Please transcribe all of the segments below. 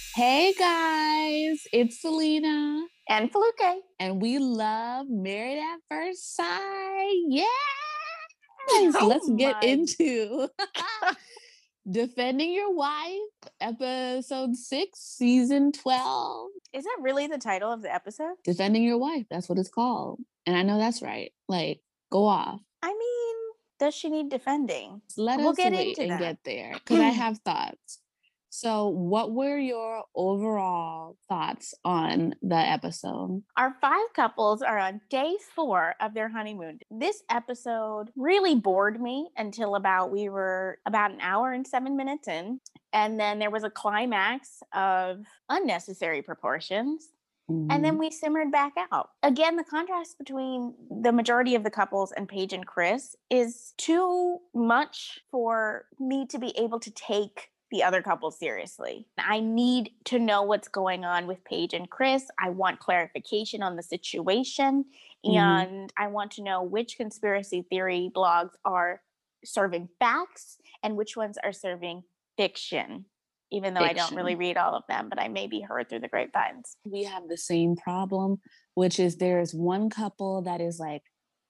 Hey guys, it's Selena, And Fluke. and we love Married at First Sight. Yes, Oh let's get my into God. Defending Your Wife, episode 6, season 12. Is that really the title of the episode? Defending Your Wife, that's what it's called. And I know that's right. Like, go off. I mean, does she need defending? Let We'll us get wait into and that. get there because I have thoughts. So, what were your overall thoughts on the episode? Our five couples are on day 4 of their honeymoon. This episode really bored me until we were about an hour and 7 minutes in. And then there was a climax of unnecessary proportions. And then Mhm. we simmered back out. Again, the contrast between the majority of the couples and Paige and Chris is too much for me to be able to take the other couple seriously. I need to know what's going on with Paige and Chris. I want clarification on the situation. Mhm. And I want to know which conspiracy theory blogs are serving facts and which ones are serving fiction, even though I don't really Fiction. read all of them, but I may be heard through the grapevines. We have the same problem, which is there's one couple that is like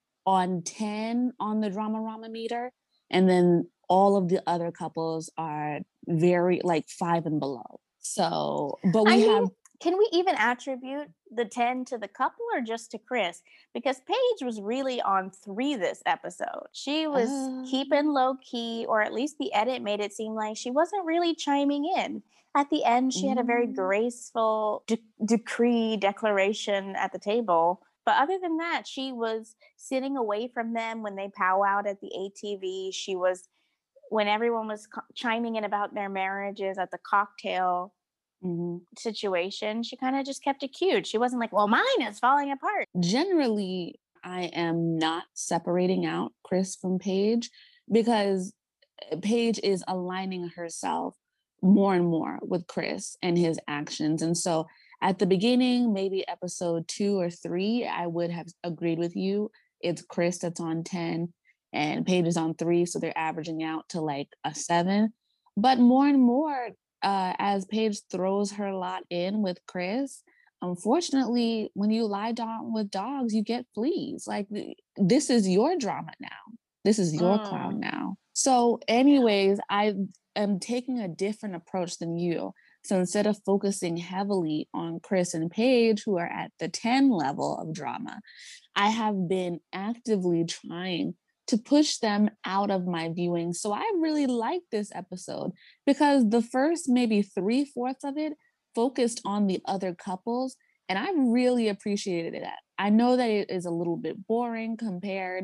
on 10 on the drama rama meter, and then all of the other couples are very like 5 and below. So, but I we mean, have can we even attribute the 10 to the couple or just to Chris? Because Paige was really on 3 this episode. She was keeping um low key, or at least the edit made it seem like she wasn't really chiming in. At the end, she had a very mm, graceful decree declaration at the table. But other than that, she was sitting away from them when they powwowed at the ATV. She was, when everyone was chiming in about their marriages at the cocktail mhm. situation, she kind of just kept it cute. She wasn't like, well, mine is falling apart. Generally, I am not separating out Chris from Paige because Paige is aligning herself more and more with Chris and his actions. And so at the beginning, maybe episode 2 or 3, I would have agreed with you. It's Chris that's on 10 and Paige is on 3. So they're averaging out to like a 7. But more and more, as Paige throws her lot in with Chris, unfortunately, when you lie down with dogs, you get fleas. Like, this is your drama now. This is your clown Mm. now. So, anyways, I am taking a different approach than you. So instead of focusing heavily on Chris and Paige, who are at the 10 level of drama, I have been actively trying to push them out of my viewing. So I really like this episode because the first maybe 3/4 of it focused on the other couples. And I really appreciated that. I know that it is a little bit boring compared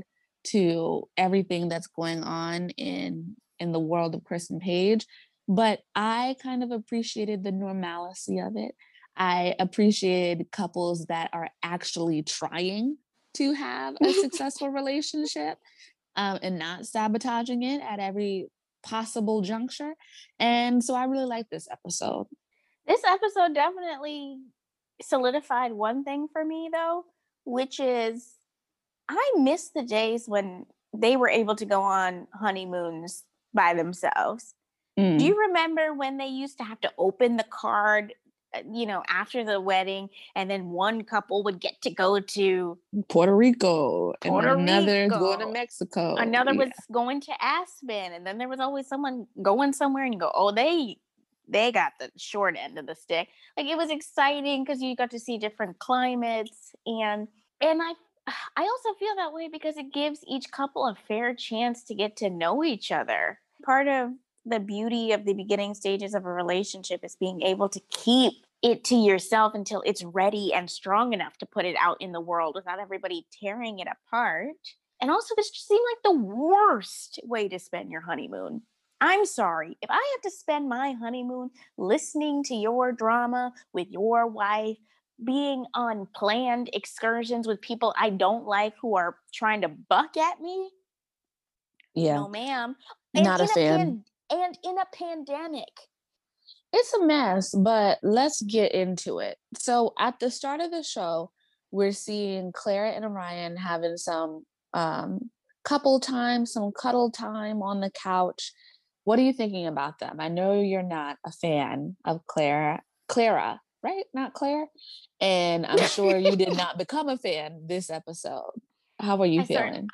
to everything that's going on in the world of Chris and Paige, but I kind of appreciated the normalcy of it. I appreciated couples that are actually trying to have a successful relationship, and not sabotaging it at every possible juncture. And so I really like this episode. This episode definitely solidified one thing for me, though, which is I miss the days when they were able to go on honeymoons by themselves. Do Mm. you remember when they used to have to open the card, after the wedding, and then one couple would get to go to Puerto Rico and Puerto another is going to Rico, Mexico. another Yeah. was going to Aspen, and then there was always someone going somewhere, and you go, oh, they got the short end of the stick. Like, it was exciting because you got to see different climates, and I also feel that way because it gives each couple a fair chance to get to know each other. Part of the beauty of the beginning stages of a relationship is being able to keep it to yourself until it's ready and strong enough to put it out in the world without everybody tearing it apart. And also, this just seemed like the worst way to spend your honeymoon. I'm sorry. If I have to spend my honeymoon listening to your drama with your wife, being on planned excursions with people I don't like who are trying to buck at me, Yeah. no ma'am. And Not a fan. in a pandemic. It's a mess, but let's get into it. So at the start of the show, we're seeing Clara and Orion having some couple time, some cuddle time on the couch. What are you thinking about them? I know you're not a fan of Clara. Clara, right? Not Claire. And I'm sure you did not become a fan this episode. How are you feeling?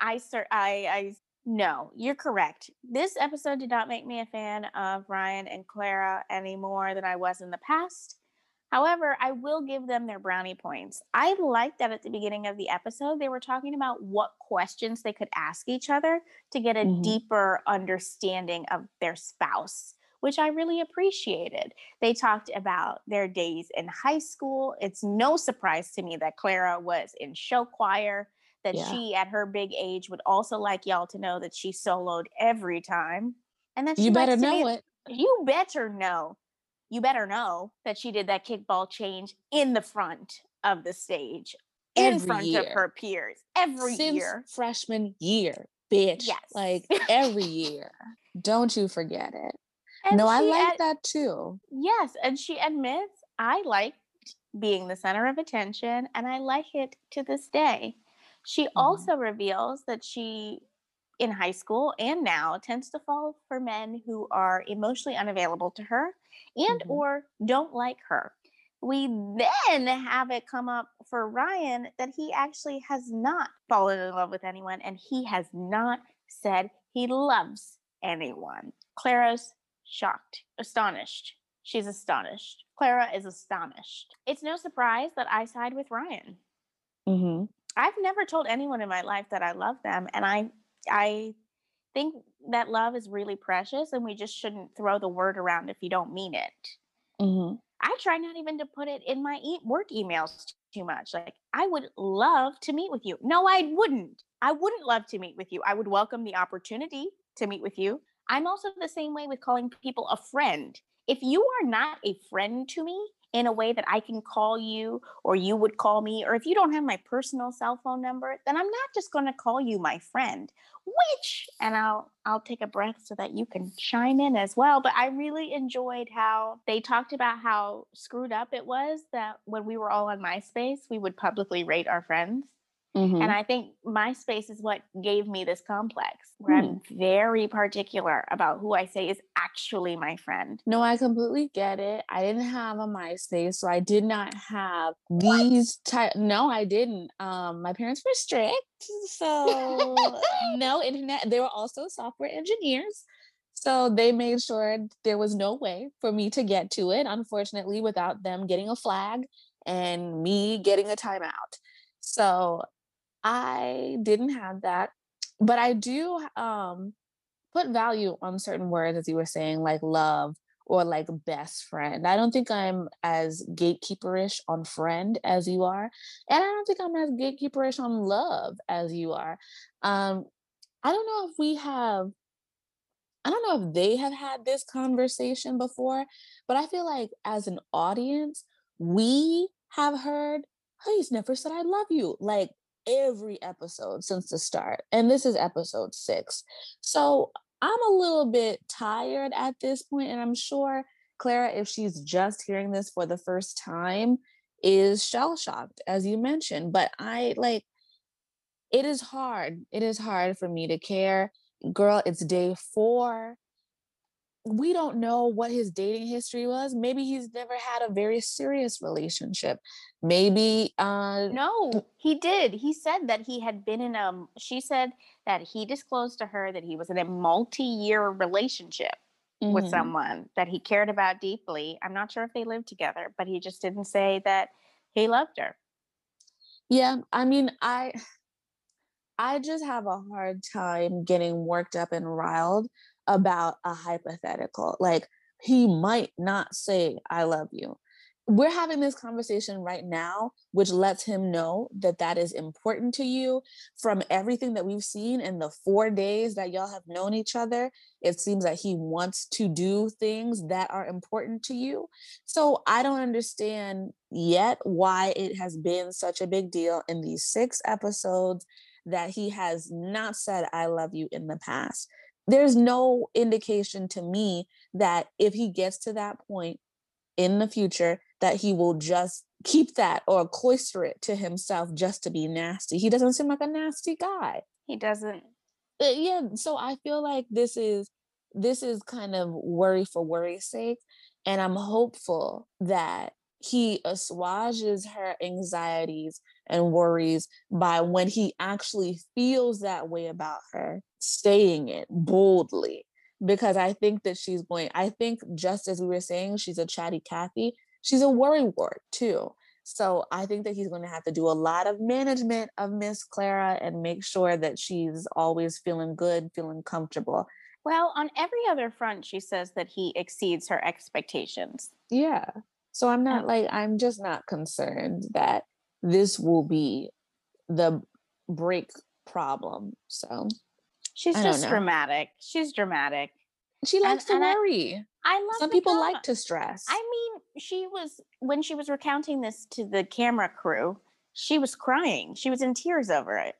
No, you're correct. This episode did not make me a fan of Ryan and Clara any more than I was in the past. However, I will give them their brownie points. I liked that at the beginning of the episode, they were talking about what questions they could ask each other to get a Mhm. deeper understanding of their spouse, which I really appreciated. They talked about their days in high school. It's no surprise to me that Clara was in show choir, that Yeah. she, at her big age, would also like y'all to know that she soloed every time, and that she You better likes to know be. it. You better know. You better know that she did that kickball change in the front of the stage, in Every front of year. her peers, every Since year. freshman year, bitch. Yes. Like every year. Don't you forget it. And No, I she, like that too. yes, and she admits, I liked being the center of attention, and I like it to this day. She Mhm. also reveals that she, in high school and now, tends to fall for men who are emotionally unavailable to her and Mhm. or don't like her. We then have it come up for Ryan that he actually has not fallen in love with anyone, and he has not said he loves anyone. Clara's shocked, astonished. She's astonished. Clara is astonished. It's no surprise that I side with Ryan. Mhm. I've never told anyone in my life that I love them, and I think that love is really precious, and we just shouldn't throw the word around if you don't mean it. Mhm. I try not even to put it in my work emails too much. Like, I would love to meet with you. No, I wouldn't. I wouldn't love to meet with you. I would welcome the opportunity to meet with you. I'm also the same way with calling people a friend. If you are not a friend to me in a way that I can call you or you would call me, or if you don't have my personal cell phone number, then I'm not just going to call you my friend. Which, and I'll take a breath so that you can chime in as well, but I really enjoyed how they talked about how screwed up it was that when we were all on MySpace we would publicly rate our friends. And Mhm. I think MySpace is what gave me this complex where Hmm. I'm very particular about who I say is actually my friend. No, I completely get it. I didn't have a MySpace, so I did not have these type. No, I didn't. My parents were strict, so no internet. They were also software engineers, so they made sure there was no way for me to get to it, unfortunately, without them getting a flag and me getting a timeout. So I didn't have that, but I do put value on certain words, as you were saying, like love or like best friend. I don't think I'm as gatekeeperish on friend as you are. And I don't think I'm as gatekeeperish on love as you are. Um, I don't know if we have, I don't know if they have had this conversation before, but I feel like as an audience, we have heard, "Oh, he's never said I love you," like every episode since the start. And this is episode 6. So I'm a little bit tired at this point, and I'm sure Clara, if she's just hearing this for the first time, is shell shocked, as you mentioned. But I like it is hard. It is hard for me to care. Girl, it's day 4. We don't know what his dating history was. Maybe he's never had a very serious relationship. Maybe No, he did. He said that he had been in a, she said that he disclosed to her that he was in a multi-year relationship with mhm. someone that he cared about deeply. I'm not sure if they lived together, but he just didn't say that he loved her. Yeah, I mean, I just have a hard time getting worked up and riled about a hypothetical. Like, he might not say, I love you. We're having this conversation right now, which lets him know that that is important to you. From everything that we've seen in the 4 days that y'all have known each other, it seems that he wants to do things that are important to you. So I don't understand yet why it has been such a big deal in these 6 episodes that he has not said I love you in the past. There's no indication to me that if he gets to that point in the future that he will just keep that or cloister it to himself just to be nasty. He doesn't seem like a nasty guy. He doesn't. Yeah, so I feel like this is kind of worry for worry's sake. And I'm hopeful that he assuages her anxieties and worries by when he actually feels that way about her, saying it boldly. Because I think that I think just as we were saying, she's a chatty Cathy, she's a worrywart too. So I think that he's going to have to do a lot of management of Miss Clara and make sure that she's always feeling good, feeling comfortable. Well, on every other front, she says that he exceeds her expectations. Yeah. So I'm just not concerned that this will be the break problem. So She's I don't just know. dramatic. She's dramatic. She likes to worry. I love Some the people drama. like to stress. I mean, when she was recounting this to the camera crew, she was crying. She was in tears over it.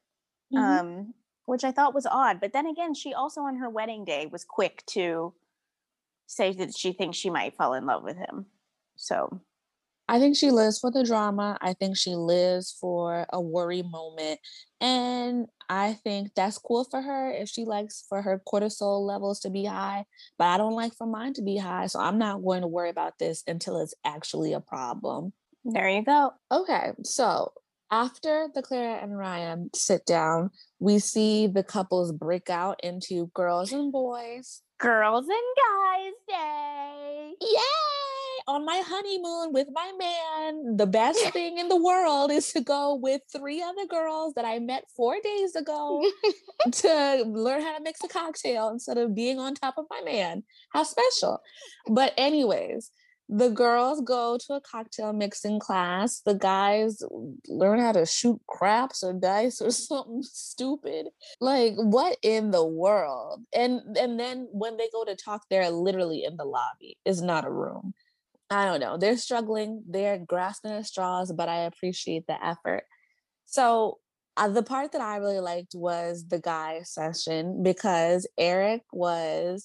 Which I thought was odd. But then again, she also on her wedding day was quick to say that she thinks she might fall in love with him. So I think she lives for the drama. I think she lives for a worry moment. And I think that's cool for her if she likes for her cortisol levels to be high. But I don't like for mine to be high. So I'm not going to worry about this until it's actually a problem. there you go. Okay, so after the Clara and Ryan sit down, we see the couples break out into girls and boys. Girls and guys day. Yay! On my honeymoon with my man. The best thing in the world is to go with 3 other girls that I met 4 days ago to learn how to mix a cocktail instead of being on top of my man. How special. But anyways, the girls go to a cocktail mixing class. The guys learn how to shoot craps or dice or something stupid. Like, what in the world? And then when they go to talk, they're literally in the lobby. It's not a room. I don't know. They're struggling. They're grasping at straws, but I appreciate the effort. So the part that I really liked was the guy session because Eric was,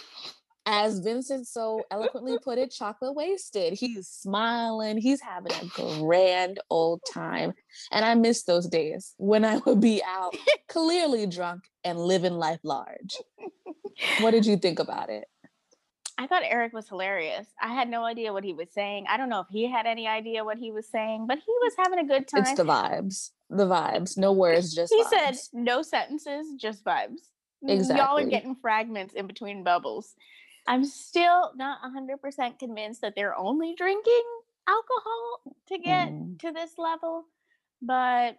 as Vincent so eloquently put it, chocolate wasted. He's smiling. He's having a grand old time. And I miss those days when I would be out clearly drunk and living life large. What did you think about it? I thought Eric was hilarious. I had no idea what he was saying. I don't know if he had any idea what he was saying, but he was having a good time. It's the vibes. The vibes. No words, just he vibes. said no sentences, just vibes. Exactly. Y'all are getting fragments in between bubbles. I'm still not 100% convinced that they're only drinking alcohol to get to this level, but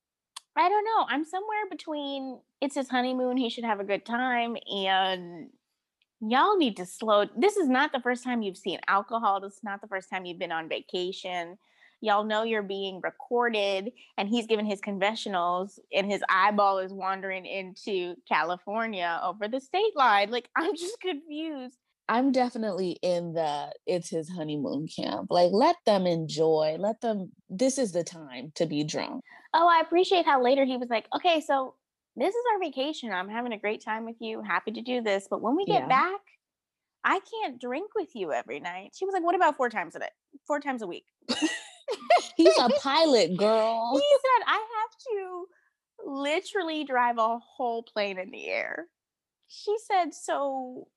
I don't know. I'm somewhere between it's his honeymoon, he should have a good time, and y'all need to slow. This is not the first time you've seen alcohol. This is not the first time you've been on vacation. Y'all know you're being recorded, and he's giving his confessionals, and his eyeball is wandering into California over the state line. Like, I'm just confused. I'm definitely in the it's his honeymoon camp. Like, let them enjoy. This is the time to be drunk. Oh, I appreciate how later he was like, okay, so this is our vacation. I'm having a great time with you. Happy to do this. But when we get back, I can't drink with you every night. She was like, what about 4 times a day? 4 times a week? He's a pilot, girl. He said, I have to literally drive a whole plane in the air. She said, so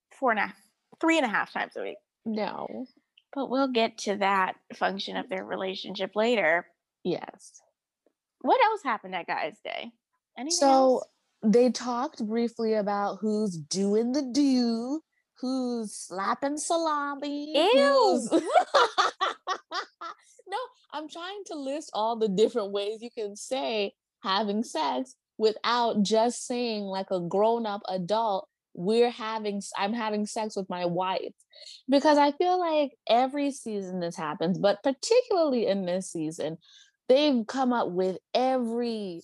3.5 times a week. No. But we'll get to that function of their relationship later. Yes. What else happened at Guys' Day? Anything else? So they talked briefly about who's doing the do, who's slapping salami. Ew. No, I'm trying to list all the different ways you can say having sex without just saying like a grown-up adult, I'm having sex with my wife. Because I feel like every season this happens, but particularly in this season, they've come up with every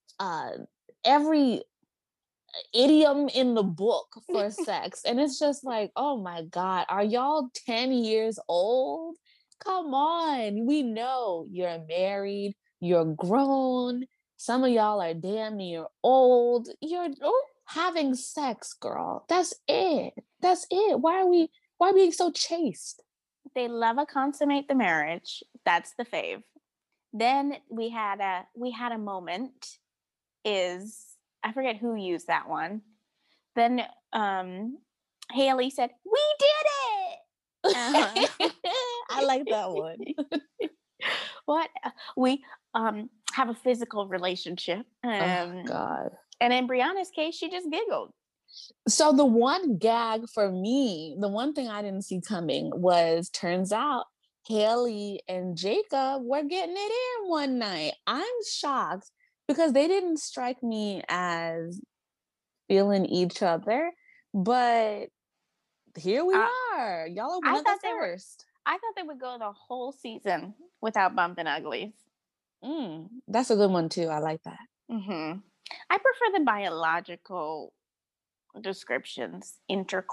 idiom in the book for sex. And it's just like, oh my God, are y'all 10 years old? Come on. We know you're married, you're grown. Some of y'all are damn near old. You're having sex, girl. That's it. That's it. Why are we being so chaste? They love a consummate the marriage. That's the fave. Then we had a moment I forget who used that one. Then Haley said, we did it. Uh-huh. I like that one. What we have a physical relationship. Oh God. And in Brianna's case, she just giggled. So the one gag for me, the one thing I didn't see coming was turns out Haley and Jacob were getting it in one night. I'm shocked because they didn't strike me as feeling each other, but here we I, are. Y'all are one I of the thought they were. first. I thought they would go the whole season without bumping uglies. That's a good one too. I like that. I prefer the biological descriptions: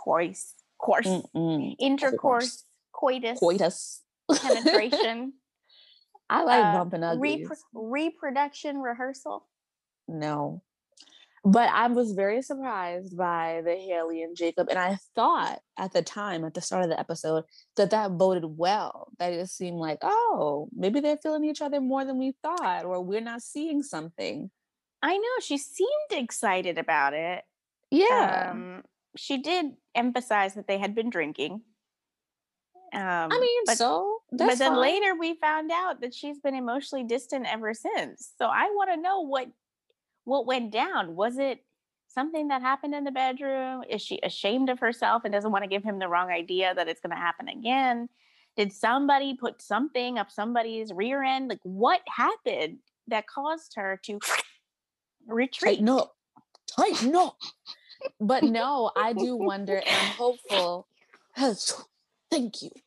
Of course. intercourse, coitus, Coitus. penetration, I like bumping uglies. reproduction, rehearsal. No. But I was very surprised by the Haley and Jacob. And I thought at the time, at the start of the episode, that that boded well. That it seemed like, oh, maybe they're feeling each other more than we thought, or we're not seeing something. I know she seemed excited about it. Yeah. She did emphasize that they had been drinking. I mean, But so but that's then fine. later we found out that she's been emotionally distant ever since. So I want to know what went down. Was it something that happened in the bedroom? Is she ashamed of herself and doesn't want to give him the wrong idea that it's going to happen again? Did somebody put something up somebody's rear end? Like what happened that caused her to retreat? Tighten up. Tighten up. But no, I do wonder, and I'm hopeful. Thank you.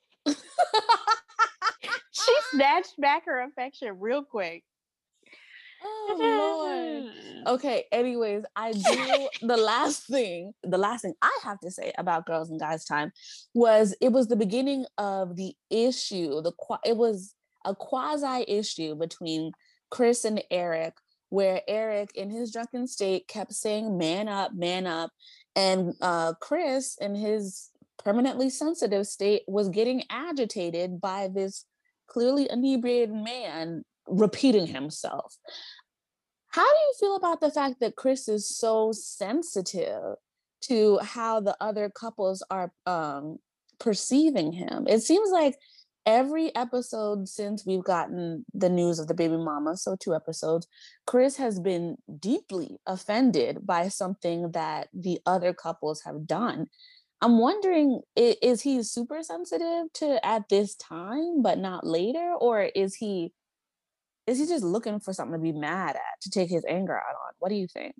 She snatched back her affection real quick. Oh Lord. Okay, anyways, I do the last thing I have to say about Girls and Guys Time was it was the beginning of the issue. It was a quasi issue between Chris and Eric, where Eric in his drunken state kept saying man up, and Chris in his permanently sensitive state was getting agitated by this clearly inebriated man repeating himself. How do you feel about the fact that Chris is so sensitive to how the other couples are perceiving him? It seems like every episode since we've gotten the news of the baby mama, so 2 episodes, Chris has been deeply offended by something that the other couples have done. I'm wondering, is he super sensitive to at this time, but not later? Or is he just looking for something to be mad at, to take his anger out on? What do you think?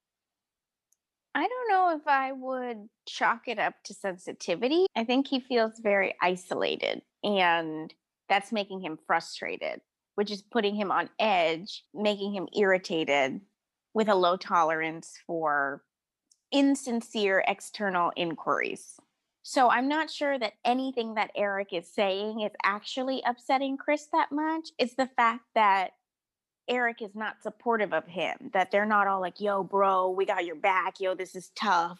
I don't know if I would chalk it up to sensitivity. I think he feels very isolated, and that's making him frustrated, which is putting him on edge, making him irritated with a low tolerance for insincere external inquiries. So I'm not sure that anything that Eric is saying is actually upsetting Chris that much. It's the fact that Eric is not supportive of him, that they're not all like, yo, bro, we got your back, yo, this is tough,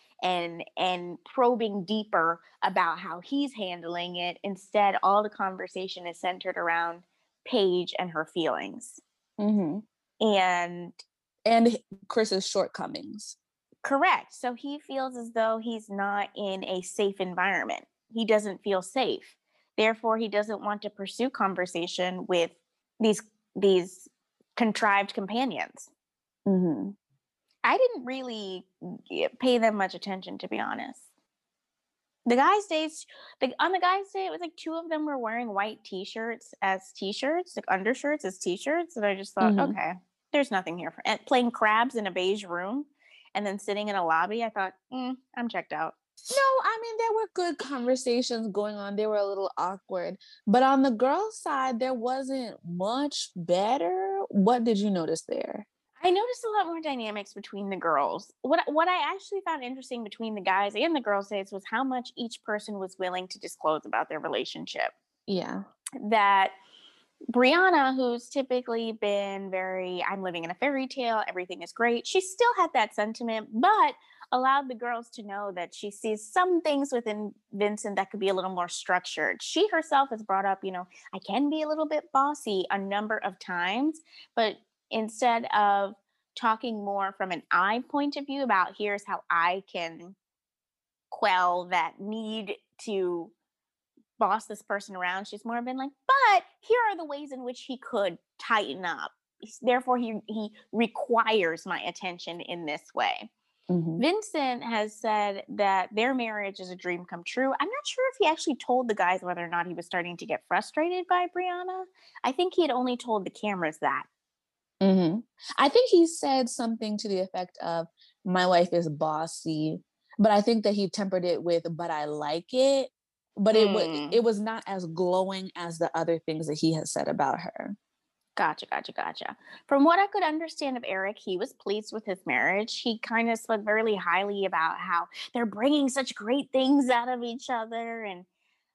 and probing deeper about how he's handling it. Instead, all the conversation is centered around Paige and her feelings. Mm-hmm. And Chris's shortcomings. correct. So he feels as though he's not in a safe environment. He doesn't feel safe. Therefore, he doesn't want to pursue conversation with these contrived companions. Mm-hmm. I didn't really pay them much attention, to be honest. The guys' days, on the guys' day, it was like 2 of them were wearing white t-shirts as t-shirts, like undershirts as t-shirts, and I just thought, okay, there's nothing here for and playing crabs in a beige room, and then sitting in a lobby. I thought, I'm checked out. No, I mean, there were good conversations going on. They were a little awkward. But on the girls' side, there wasn't much better. What did you notice there? I noticed a lot more dynamics between the girls. What I actually found interesting between the guys and the girls' days was how much each person was willing to disclose about their relationship. Yeah. That Brianna, who's typically been very, I'm living in a fairy tale, everything is great, she still had that sentiment, but allowed the girls to know that she sees some things within Vincent that could be a little more structured. She herself has brought up, I can be a little bit bossy a number of times, but instead of talking more from an I point of view about here's how I can quell that need to boss this person around. She's more been like, but here are the ways in which he could tighten up. Therefore, he requires my attention in this way. Mhm. Vincent has said that their marriage is a dream come true. I'm not sure if he actually told the guys whether or not he was starting to get frustrated by Brianna. I think he had only told the cameras that. Mhm. I think he said something to the effect of, "My wife is bossy," but I think that he tempered it with, "But I like it." But Mm. it was not as glowing as the other things that he has said about her. Gotcha, gotcha, gotcha. From what I could understand of Eric, he was pleased with his marriage. He kind of spoke very highly about how they're bringing such great things out of each other. And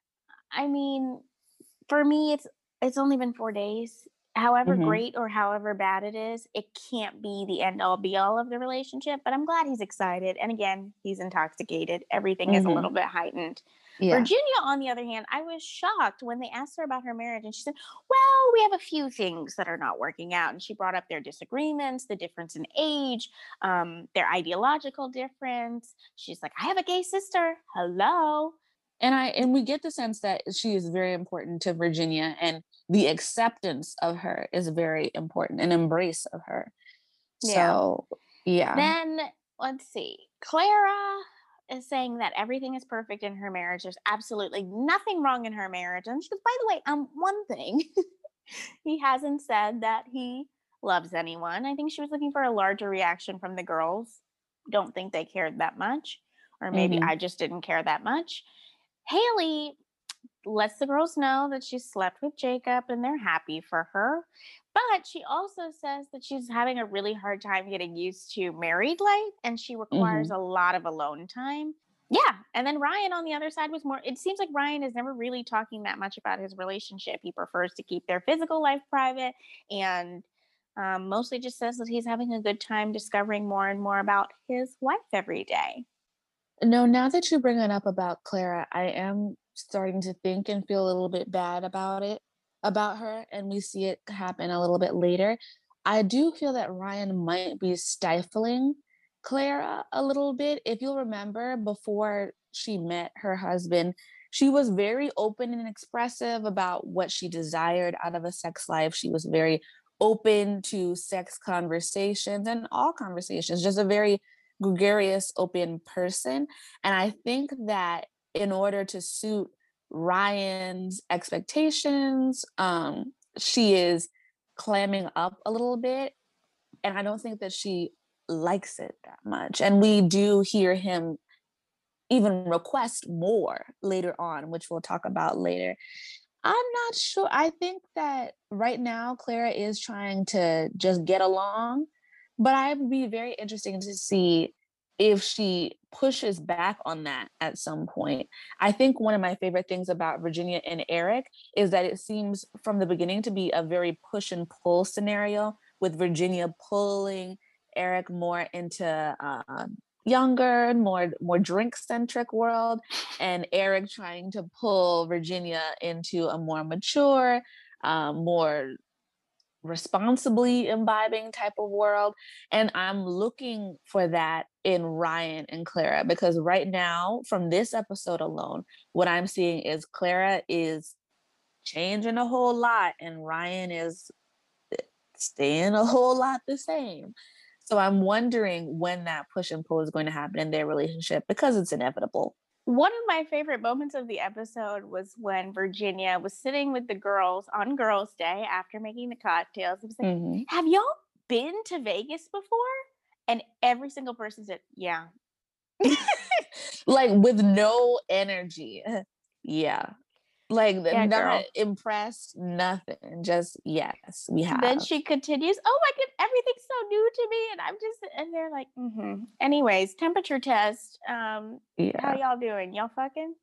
I mean, for me, it's only been 4 days. However Mhm. great or however bad it is, it can't be the end all be all of the relationship. But I'm glad he's excited. And again, he's intoxicated. Everything is a little Mhm. bit heightened. Yeah. Virginia, on the other hand, I was shocked when they asked her about her marriage, and she said, "Well, we have a few things that are not working out." And she brought up their disagreements, the difference in age, their ideological difference. She's like, "I have a gay sister. Hello." And we get the sense that she is very important to Virginia, and the acceptance of her is very important, an embrace of her. Yeah. So, yeah. Then let's see. Clara is saying that everything is perfect in her marriage. There's absolutely nothing wrong in her marriage. And she goes, by the way, one thing. He hasn't said that he loves anyone. I think she was looking for a larger reaction from the girls. Don't think they cared that much. Or maybe Mhm. I just didn't care that much. Haley lets the girls know that she slept with Jacob and they're happy for her. But she also says that she's having a really hard time getting used to married life and she requires Mhm. a lot of alone time. Yeah. And then Ryan on the other side was more, it seems like Ryan is never really talking that much about his relationship. He prefers to keep their physical life private and mostly just says that he's having a good time discovering more and more about his wife every day. No, now that you bring it up about Clara, I am starting to think and feel a little bit bad about it, about her, and we see it happen a little bit later. I do feel that Ryan might be stifling Clara a little bit. If you'll remember, before she met her husband, she was very open and expressive about what she desired out of a sex life. She was very open to sex conversations and all conversations, just a very gregarious, open person. And I think that in order to suit Ryan's expectations, she is clamming up a little bit. And I don't think that she likes it that much. And we do hear him even request more later on, which we'll talk about later. I'm not sure. I think that right now Clara is trying to just get along, but I would be very interesting to see if she pushes back on that at some point. I think one of my favorite things about Virginia and Eric is that it seems from the beginning to be a very push and pull scenario, with Virginia pulling Eric more into younger, more drink centric world, and Eric trying to pull Virginia into a more mature, more responsibly imbibing type of world. And I'm looking for that in Ryan and Clara, because right now, from this episode alone, what I'm seeing is Clara is changing a whole lot and Ryan is staying a whole lot the same. So I'm wondering when that push and pull is going to happen in their relationship, because it's inevitable. One of my favorite moments of the episode was when Virginia was sitting with the girls on Girls' Day after making the cocktails. It was like, Mhm. "Have y'all been to Vegas before?" And every single person said, "Yeah." Like with no energy. Yeah. Like Yeah, not girl. impressed, nothing. Just yes, we Then have. she continues, "Oh my god, everything's so new to me." And I'm just, and they're like, Anyways, temperature test. How Yeah. y'all doing? Y'all fucking?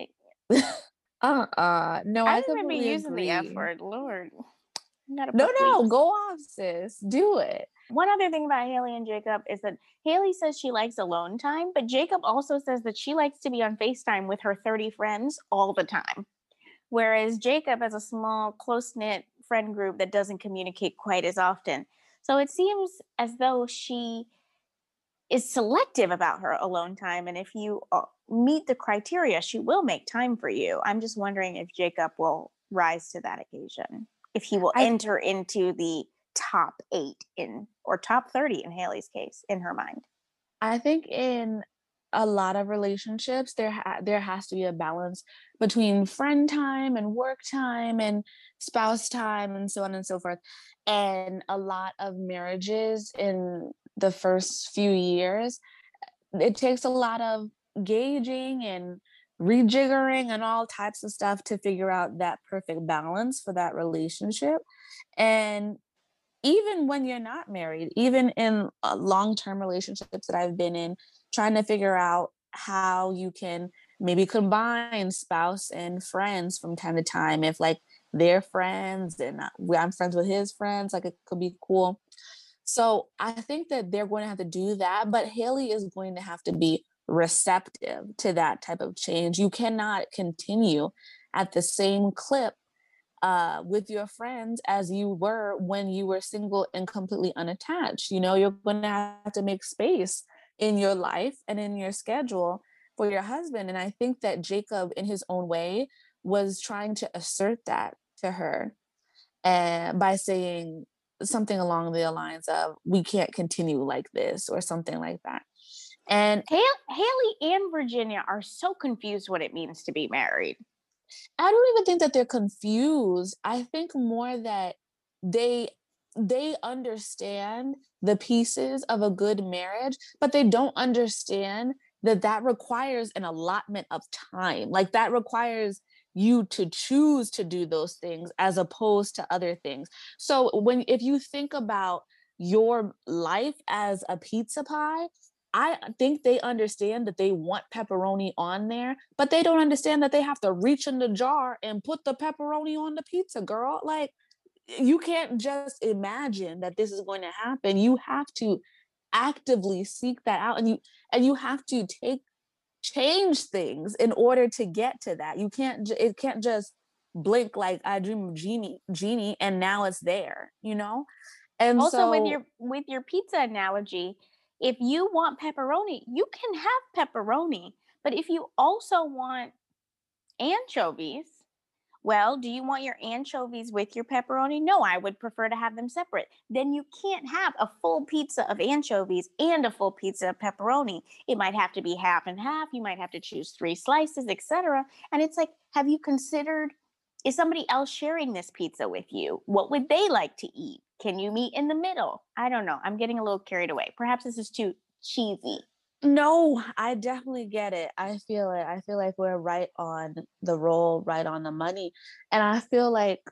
No, I I didn't even be completely using the F agree. word. Lord, I gotta No, put no, bleeps. go off, sis. Do it. One other thing about Haley and Jacob is that Haley says she likes alone time, but Jacob also says that she likes to be on FaceTime with her 30 friends all the time. Whereas Jacob has a small, close knit friend group that doesn't communicate quite as often. So it seems as though she is selective about her alone time. And if you meet the criteria, she will make time for you. I'm just wondering if Jacob will rise to that occasion, if he will I enter into the top 8 in or top 30 in Haley's case in her mind. I think in a lot of relationships, there has to be a balance between friend time and work time and spouse time and so on and so forth. And a lot of marriages in the first few years, it takes a lot of gauging and rejiggering and all types of stuff to figure out that perfect balance for that relationship. And even when you're not married, even in long-term relationships that I've been in, trying to figure out how you can maybe combine spouse and friends from time to time. If like they're friends and I'm friends with his friends, like it could be cool. So I think that they're going to have to do that, but Haley is going to have to be receptive to that type of change. You cannot continue at the same clip with your friends as you were when you were single and completely unattached. You know, you're going to have to make space in your life and in your schedule for your husband. And I think that Jacob, in his own way, was trying to assert that to her, and by saying something along the lines of, we can't continue like this, or something like that. And Haley and Virginia are so confused what it means to be married. I don't even think that they're confused. I think more that they they understand the pieces of a good marriage, but they don't understand that that requires an allotment of time. Like that requires you to choose to do those things as opposed to other things. So when if you think about your life as a pizza pie, I think they understand that they want pepperoni on there, but they don't understand that they have to reach in the jar and put the pepperoni on the pizza, girl. Like, you can't just imagine that this is going to happen. You have to actively seek that out, and you have to change things in order to get to that. You can't it can't just blink like I dream of genie and now it's there, you know? And Also, so with your pizza analogy, if you want pepperoni, you can have pepperoni. But if you also want anchovies, well, do you want your anchovies with your pepperoni? No, I would prefer to have them separate. Then you can't have a full pizza of anchovies and a full pizza of pepperoni. It might have to be half and half. You might have to choose 3 slices, etc. And it's like, have you considered, is somebody else sharing this pizza with you? What would they like to eat? Can you meet in the middle? I don't know. I'm getting a little carried away. Perhaps this is too cheesy. no, I definitely get it. I feel it. I feel like we're right on the roll, right on the money. And I feel like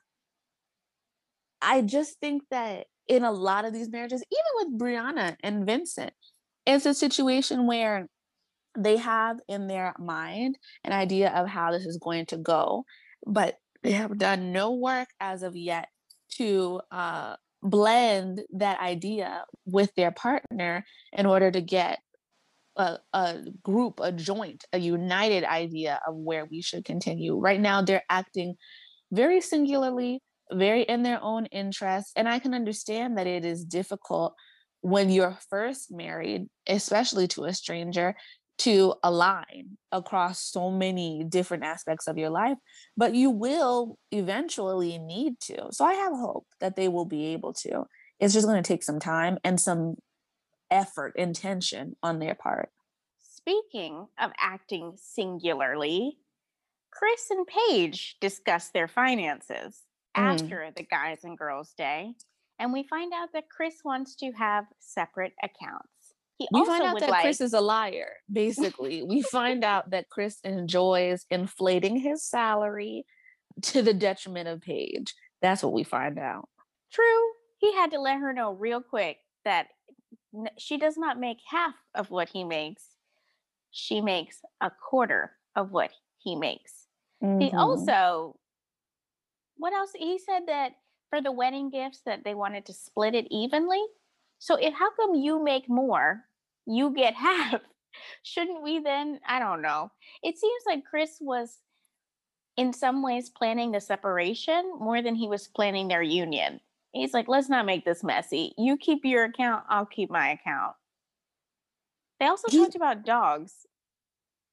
I just think that in a lot of these marriages, even with Brianna and Vincent, it's a situation where they have in their mind an idea of how this is going to go, but they have done no work as of yet to blend that idea with their partner in order to get a group, a joint, a united idea of where we should continue. Right now, they're acting very singularly, very in their own interests. And I can understand that it is difficult when you're first married, especially to a stranger, to align across so many different aspects of your life, but you will eventually need to. So I have hope that they will be able to. It's just going to take some time and some effort, intention on their part. Speaking of acting singularly, Chris and Paige discuss their finances Mm. after the guys and girls day, and we find out that Chris wants to have separate accounts. He We find also out would that like, Chris is a liar, basically. We find out that Chris enjoys inflating his salary to the detriment of Paige. That's what we find out. true, he had to let her know real quick that she does not make half of what he makes. She makes a quarter of what he makes. He Hmm. also, what else? He said that for the wedding gifts that they wanted to split it evenly. So if how come you make more, you get half? Shouldn't we then? I don't know. It seems like Chris was in some ways planning the separation more than he was planning their union. He's like, let's not make this messy. You keep your account, I'll keep my account. They also He talked about dogs.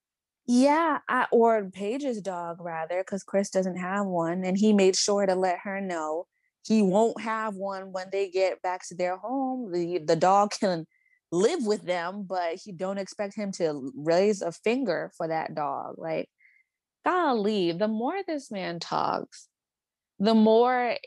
Yeah, or Paige's dog rather, because Chris doesn't have one, and he made sure to let her know he won't have one when they get back to their home. The dog can live with them, but he don't expect him to raise a finger for that dog. Like, golly, the more this man talks, the more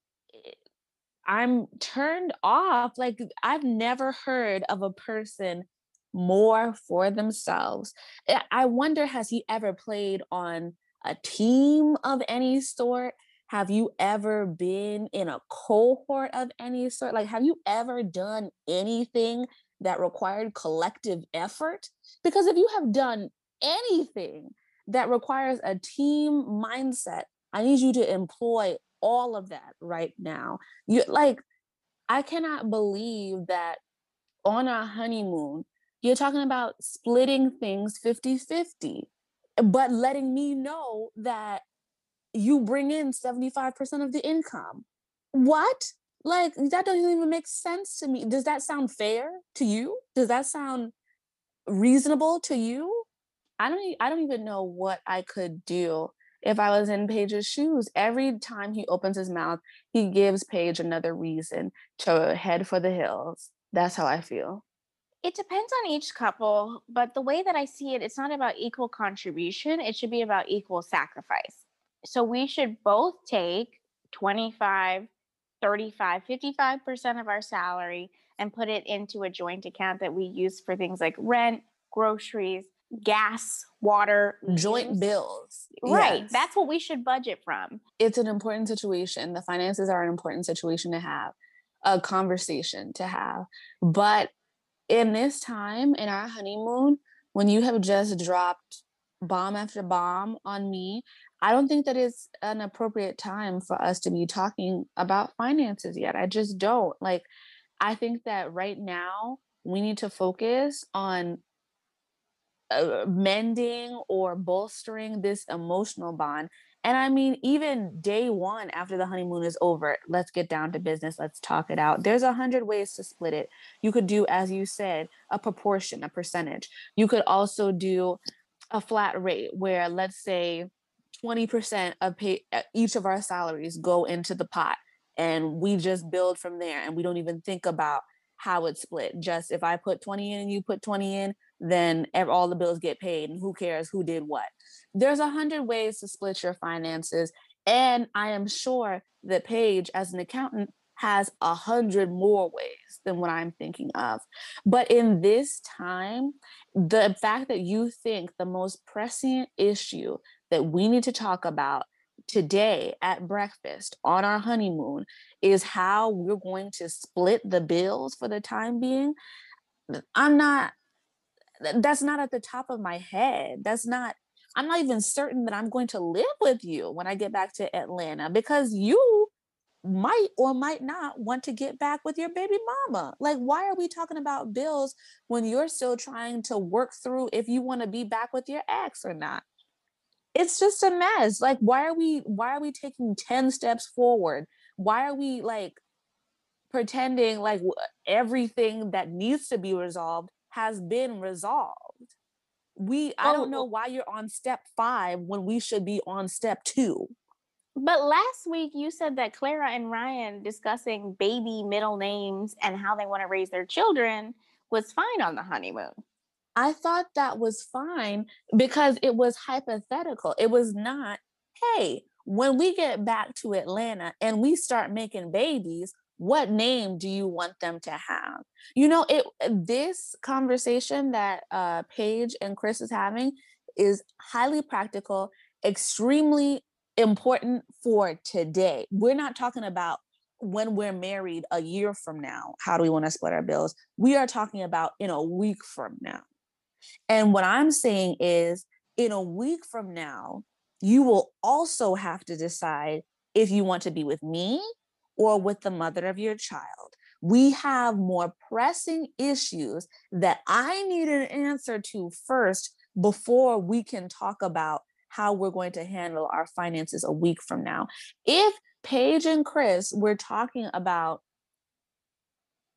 I'm turned off. Like, I've never heard of a person more for themselves. I wonder, has he ever played on a team of any sort? Have you ever been in a cohort of any sort? Like, have you ever done anything that required collective effort? Because if you have done anything that requires a team mindset, I need you to employ all of that right now. You like, I cannot believe that on our honeymoon, you're talking about splitting things 50-50, but letting me know that you bring in 75% of the income. What? Like, that doesn't even make sense to me. Does that sound fair to you? Does that sound reasonable to you? I don't even know what I could do if I was in Paige's shoes. Every time he opens his mouth, he gives Paige another reason to head for the hills. That's how I feel. It depends on each couple, but the way that I see it, it's not about equal contribution. It should be about equal sacrifice. So we should both take 25, 35, 55% of our salary and put it into a joint account that we use for things like rent, groceries, gas, water, Joint meals. bills. Right. Yes. That's what we should budget from. It's an important situation. The finances are an important situation to have, a conversation to have. But in this time in our honeymoon, when you have just dropped bomb after bomb on me, I don't think that it's an appropriate time for us to be talking about finances yet. I just don't. Like, I think that right now we need to focus on mending or bolstering this emotional bond. And I mean, even day one after the honeymoon is over, let's get down to business. Let's talk it out. There's 100 ways to split it. You could do, as you said, a proportion, a percentage. You could also do a flat rate where, let's say, 20% of each of our salaries go into the pot, and we just build from there, and we don't even think about how it's split. Just if I put 20 in and you put 20 in, then all the bills get paid, and who cares who did what. There's 100 ways to split your finances, and I am sure that Paige, as an accountant, has 100 more ways than what I'm thinking of. But in this time, the fact that you think the most pressing issue that we need to talk about today at breakfast on our honeymoon is how we're going to split the bills for the time being, I'm not, that's not at the top of my head. I'm not even certain that I'm going to live with you when I get back to Atlanta, because you might or might not want to get back with your baby mama. Like, why are we talking about bills when you're still trying to work through if you want to be back with your ex or not? It's just a mess. Like, why are we taking 10 steps forward? Why are we like pretending like everything that needs to be resolved has been resolved? I don't know Well, why you're on step 5 when we should be on step 2. but last week you said that Clara and Ryan discussing baby middle names and how they want to raise their children was fine on the honeymoon. I thought that was fine because it was hypothetical. It was not, hey, when we get back to Atlanta and we start making babies, what name do you want them to have? This conversation that Paige and Chris is having is highly practical, extremely important for today. We're not talking about when we're married a year from now. How do we want to split our bills? We are talking about in a week from now. And what I'm saying is, in a week from now, you will also have to decide if you want to be with me or with the mother of your child. We have more pressing issues that I need an answer to first before we can talk about how we're going to handle our finances a week from now. If Paige and Chris were talking about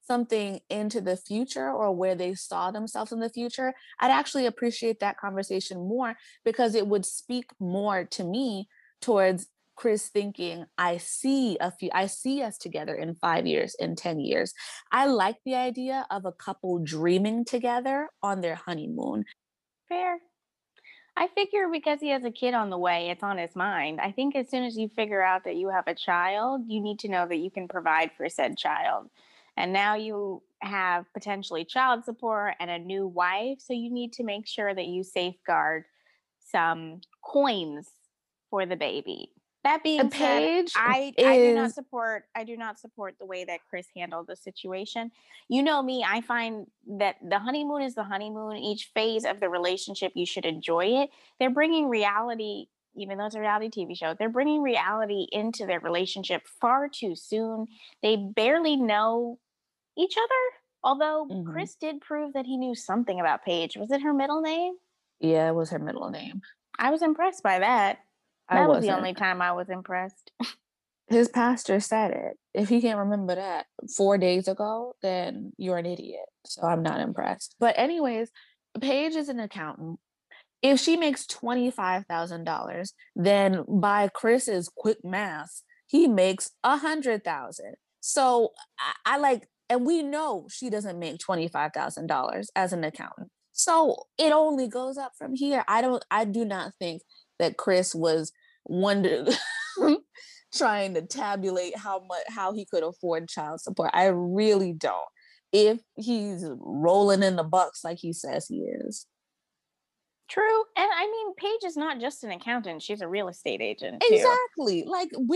something into the future or where they saw themselves in the future, I'd actually appreciate that conversation more because it would speak more to me towards Chris thinking, I see us together in 5 years, in 10 years. I like the idea of a couple dreaming together on their honeymoon. Fair. I figure because he has a kid on the way, it's on his mind. I think as soon as you figure out that you have a child, you need to know that you can provide for said child. And now you have potentially child support and a new wife. So you need to make sure that you safeguard some coins for the baby. That A being said, page I is do not support the way that Chris handled the situation. You know me, I find that the honeymoon is the honeymoon. Each phase of the relationship, you should enjoy it. They're bringing reality, even though it's a reality TV show, they're bringing reality into their relationship far too soon. They barely know each other. Although mhm. Chris did prove that he knew something about Paige. Was it her middle name? Yeah, it was her middle name. I was impressed by that. I That was the wasn't. only time I was impressed. His pastor said it. If he can't remember that 4 days ago, then you're an idiot. So I'm not impressed. But anyways, Paige is an accountant. If she makes $25,000, then by Chris's quick math, he makes 100,000. So I like, and we know she doesn't make $25,000 as an accountant. So it only goes up from here. I do not think that Chris was wonder trying to tabulate how he could afford child support. I really don't. If he's rolling in the bucks like he says he is. True. And I mean, Paige is not just an accountant, she's a real estate agent too. Exactly.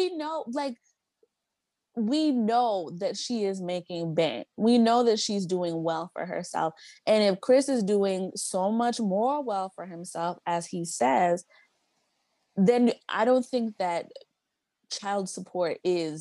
We know that she is making bank. We know that she's doing well for herself. And if Chris is doing so much more well for himself as he says, then I don't think that child support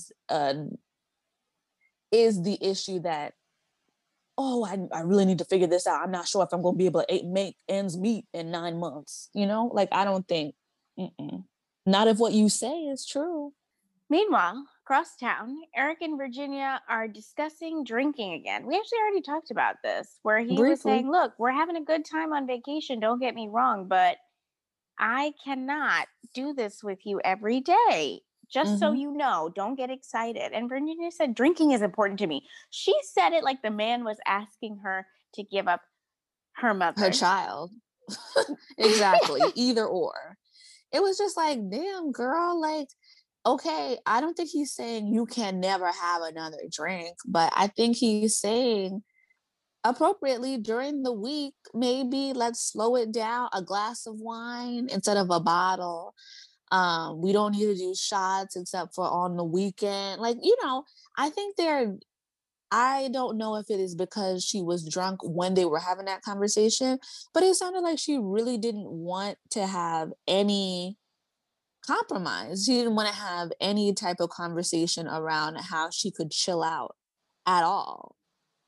is the issue that, oh, I really need to figure this out. I'm not sure if I'm going to be able to make ends meet in 9 months. Like I don't think, not if what you say is true. Meanwhile, across town, Eric and Virginia are discussing drinking again. We actually already talked about this, where he was Briefly. saying, look, we're having a good time on vacation, don't get me wrong, but I cannot do this with you every day. Just so Hmm. you know, don't get excited. And Virginia said, drinking is important to me. She said it like the man was asking her to give up her Her mother. child. Exactly. Either or. It was just like, damn, girl, like, okay, I don't think he's saying you can never have another drink, but I think he's saying appropriately during the week, maybe let's slow it down, a glass of wine instead of a bottle. We don't need to do shots except for on the weekend. Like, I think I don't know if it is because she was drunk when they were having that conversation, but it sounded like she really didn't want to have any compromise. She didn't want to have any type of conversation around how she could chill out at all.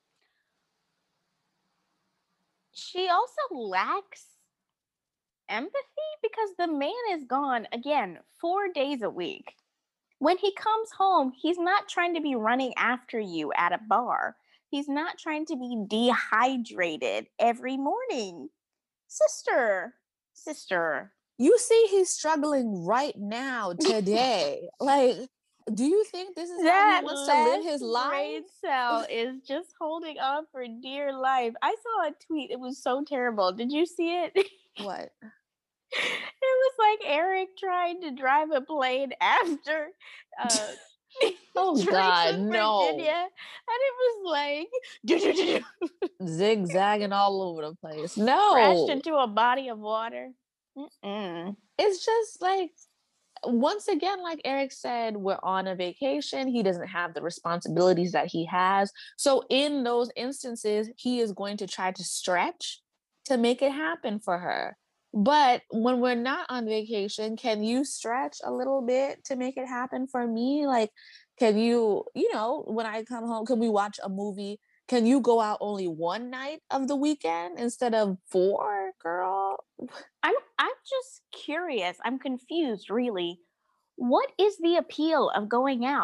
She also lacks empathy because the man is gone again 4 days a week. When he comes home, he's not trying to be running after you at a bar. He's not trying to be dehydrated every morning. Sister, sister, You see, he's struggling right now, today. Like, do you think this is how he that wants to live his last life? brain cell is just holding on for dear life. I saw a tweet. It was so terrible. Did you see it? What? It was like Eric trying to drive a plane after uh Oh drinks God, with no. Virginia, and it was like Zigzagging all over the place. crashed No. into a body of water. Mm-mm. It's just like, once again, like Eric said, we're on a vacation. He doesn't have the responsibilities that he has. So, in those instances, he is going to try to stretch to make it happen for her. But when we're not on vacation, can you stretch a little bit to make it happen for me? Like, can when I come home, can we watch a movie? Can you go out only one night of the weekend instead of four, girl? I'm just curious. I'm confused, really. What is the appeal of going out?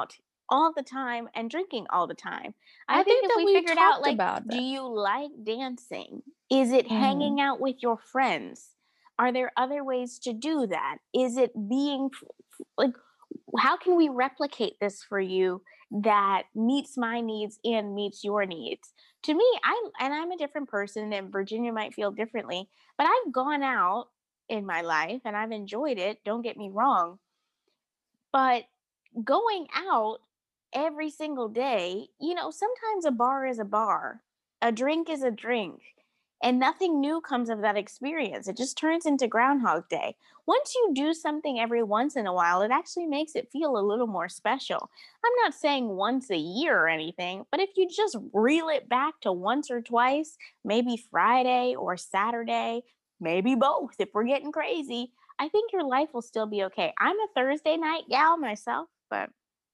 all the time and drinking all the time. I I think think if that we we figured out, talked like, about do that. you like dancing? Is it Mhm. hanging out with your friends? Are there other ways to do that? Is it being like, how can we replicate this for you that meets my needs and meets your needs? To me, I'm a different person, and Virginia might feel differently, but I've gone out in my life and I've enjoyed it, don't get me wrong, but going out every single day, sometimes a bar is a bar, a drink is a drink, and nothing new comes of that experience. It just turns into Groundhog Day. Once you do something every once in a while, it actually makes it feel a little more special. I'm not saying once a year or anything, but if you just reel it back to once or twice, maybe Friday or Saturday, maybe both if we're getting crazy, I think your life will still be okay. I'm a Thursday night gal myself, but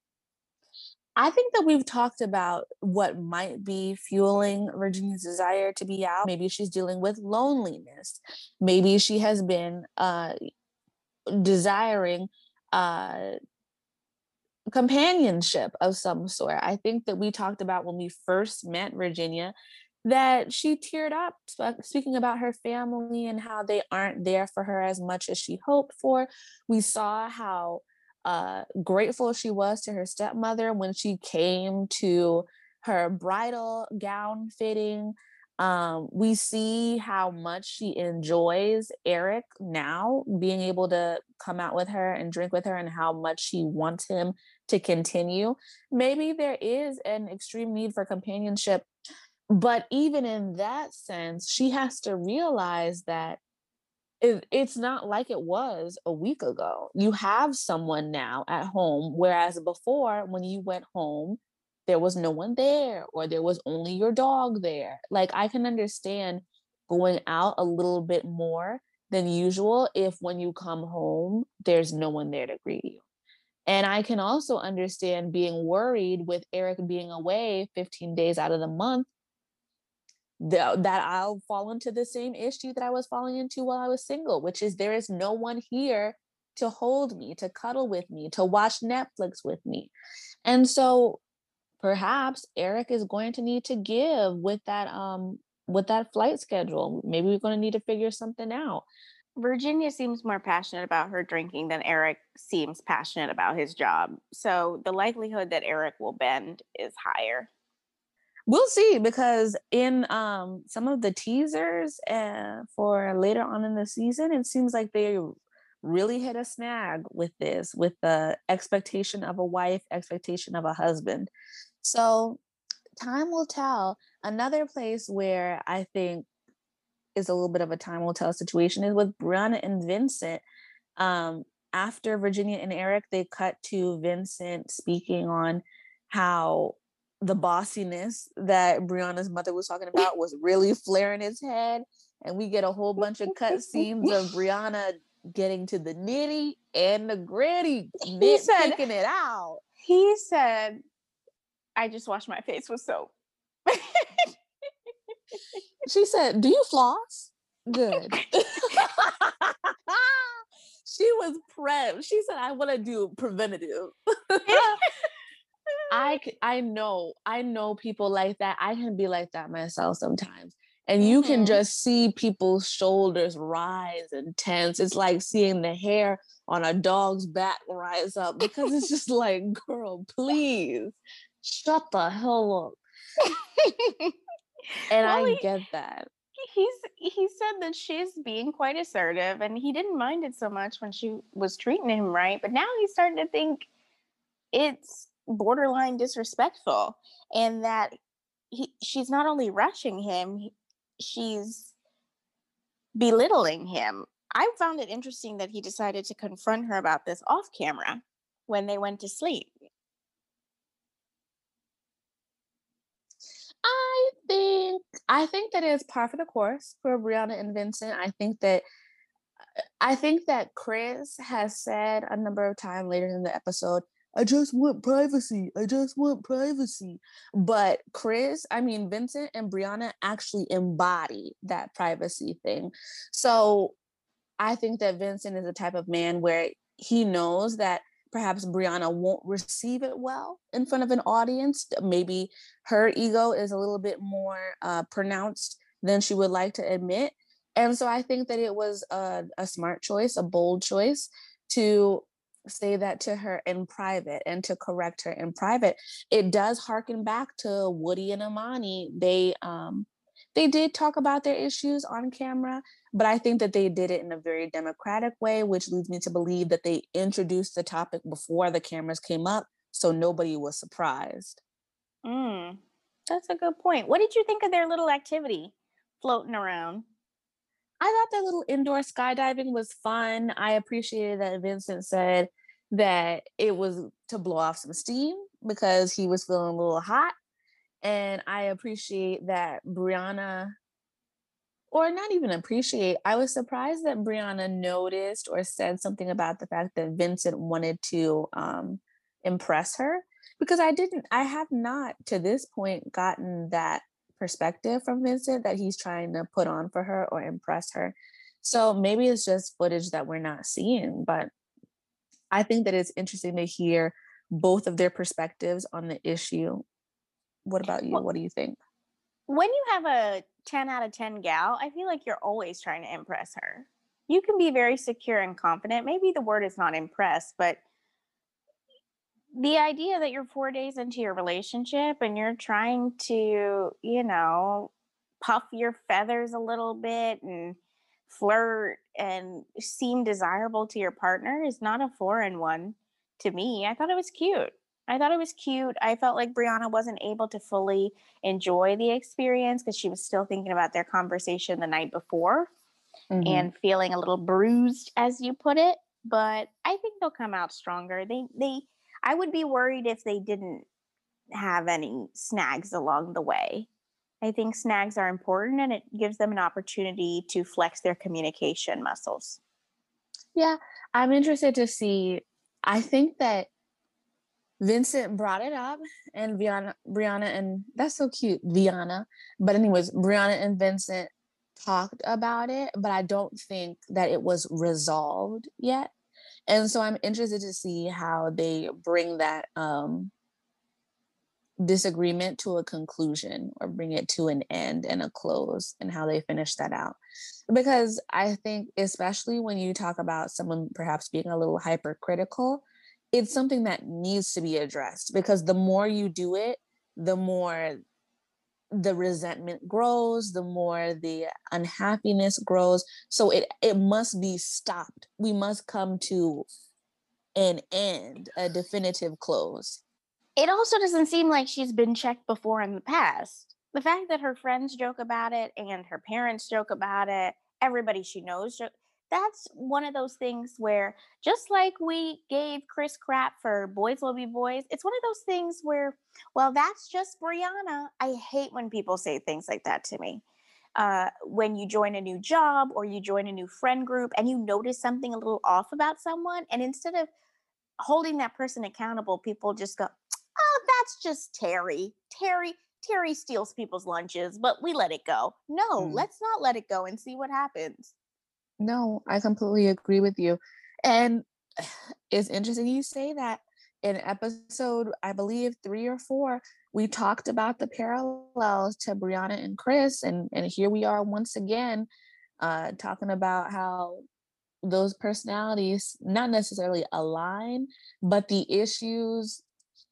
I think that we've talked about what might be fueling Virginia's desire to be out. Maybe she's dealing with loneliness. Maybe she has been desiring uh companionship of some sort. I think that we talked about when we first met Virginia that she teared up speaking about her family and how they aren't there for her as much as she hoped for. We saw how grateful she was to her stepmother when she came to her bridal gown fitting. We see how much she enjoys Eric now being able to come out with her and drink with her, and how much she wants him to continue. Maybe there is an extreme need for companionship, but even in that sense, she has to realize that it's not like it was a week ago. You have someone now at home, whereas before, when you went home, there was no one there, or there was only your dog there. Like, I can understand going out a little bit more than usual if when you come home, there's no one there to greet you. And I can also understand being worried with Eric being away 15 days out of the month, that I'll fall into the same issue that I was falling into while I was single, which is there is no one here to hold me, to cuddle with me, to watch Netflix with me. And so perhaps Eric is going to need to give with that flight schedule. Maybe we're going to need to figure something out. Virginia seems more passionate about her drinking than Eric seems passionate about his job. So the likelihood that Eric will bend is higher. We'll see, because in some of the teasers for later on in the season, it seems like they really hit a snag with this, with the expectation of a wife, expectation of a husband. So time will tell. Another place where I think is a little bit of a time will tell situation is with Brianna and Vincent. Um, After Virginia and Eric, they cut to Vincent speaking on how the bossiness that Brianna's mother was talking about was really flaring its head. And we get a whole bunch of cut scenes of Brianna getting to the nitty and the gritty, he said, nitpicking it out. he said, I just washed my face with soap. She said, "Do you floss?" Good. She was prep. She said, "I want to do preventative." I know people like that. I can be like that myself sometimes. And you can Hmm. just see people's shoulders rise and tense. It's like seeing the hair on a dog's back rise up, because it's just like, girl, please shut the hell up. And Well, I get that. he said that she's being quite assertive, and he didn't mind it so much when she was treating him right. But now he's starting to think it's borderline disrespectful, and that she's not only rushing him, she's belittling him. I found it interesting that he decided to confront her about this off camera when they went to sleep. I think that is par for the course for Brianna and Vincent. I think that Chris has said a number of times later in the episode, "I just want privacy. I just want privacy." But Vincent and Brianna actually embody that privacy thing. So I think that Vincent is the type of man where he knows that perhaps Brianna won't receive it well in front of an audience. Maybe her ego is a little bit more pronounced than she would like to admit. And so I think that it was a smart choice, a bold choice to say that to her in private and to correct her in private. It does harken back to Woody and Amani. They did talk about their issues on camera, but I think that they did it in a very democratic way, which leads me to believe that they introduced the topic before the cameras came up, so nobody was surprised. Mm, that's a good point. What did you think of their little activity floating around? I thought that little indoor skydiving was fun. I appreciated that Vincent said that it was to blow off some steam because he was feeling a little hot. And I appreciate that Brianna, or not even appreciate, I was surprised that Brianna noticed or said something about the fact that Vincent wanted to impress her, because I have not to this point gotten that perspective from Vincent that he's trying to put on for her or impress her. So maybe it's just footage that we're not seeing, but I think that it's interesting to hear both of their perspectives on the issue. What about you? Well, What do you think? when you have a 10 out of 10 gal, I feel like you're always trying to impress her. You can be very secure and confident. Maybe the word is not impress, but the idea that you're 4 days into your relationship and you're trying to, puff your feathers a little bit and flirt and seem desirable to your partner is not a foreign one to me. I thought it was cute. I thought it was cute. I felt like Brianna wasn't able to fully enjoy the experience because she was still thinking about their conversation the night before Mhm. and feeling a little bruised, as you put it. But I think they'll come out stronger. I would be worried if they didn't have any snags along the way. I think snags are important and it gives them an opportunity to flex their communication muscles. Yeah, I'm interested to see. I think that Vincent brought it up, and Brianna, and that's so cute, Vianna. But anyways, Brianna and Vincent talked about it, but I don't think that it was resolved yet. And so I'm interested to see how they bring that disagreement to a conclusion or bring it to an end and a close and how they finish that out. Because I think, especially when you talk about someone perhaps being a little hypercritical, it's something that needs to be addressed because the more you do it, the more the resentment grows, the more the unhappiness grows. So it must be stopped. We must come to an end, a definitive close. It also doesn't seem like she's been checked before in the past. The fact that her friends joke about it and her parents joke about it, everybody she knows that's one of those things where just like we gave Chris crap for Boys Will Be Boys, it's one of those things where, well, that's just Brianna. I hate when people say things like that to me. When you join a new job or you join a new friend group and you notice something a little off about someone, and instead of holding that person accountable, people just go, oh, that's just Terry. Terry steals people's lunches, but we let it go. No, Mm. let's not let it go and see what happens. No, I completely agree with you. And it's interesting you say that. In episode, I believe 3 or 4, we talked about the parallels to Brianna and Chris, and here we are once again, talking about how those personalities not necessarily align, but the issues,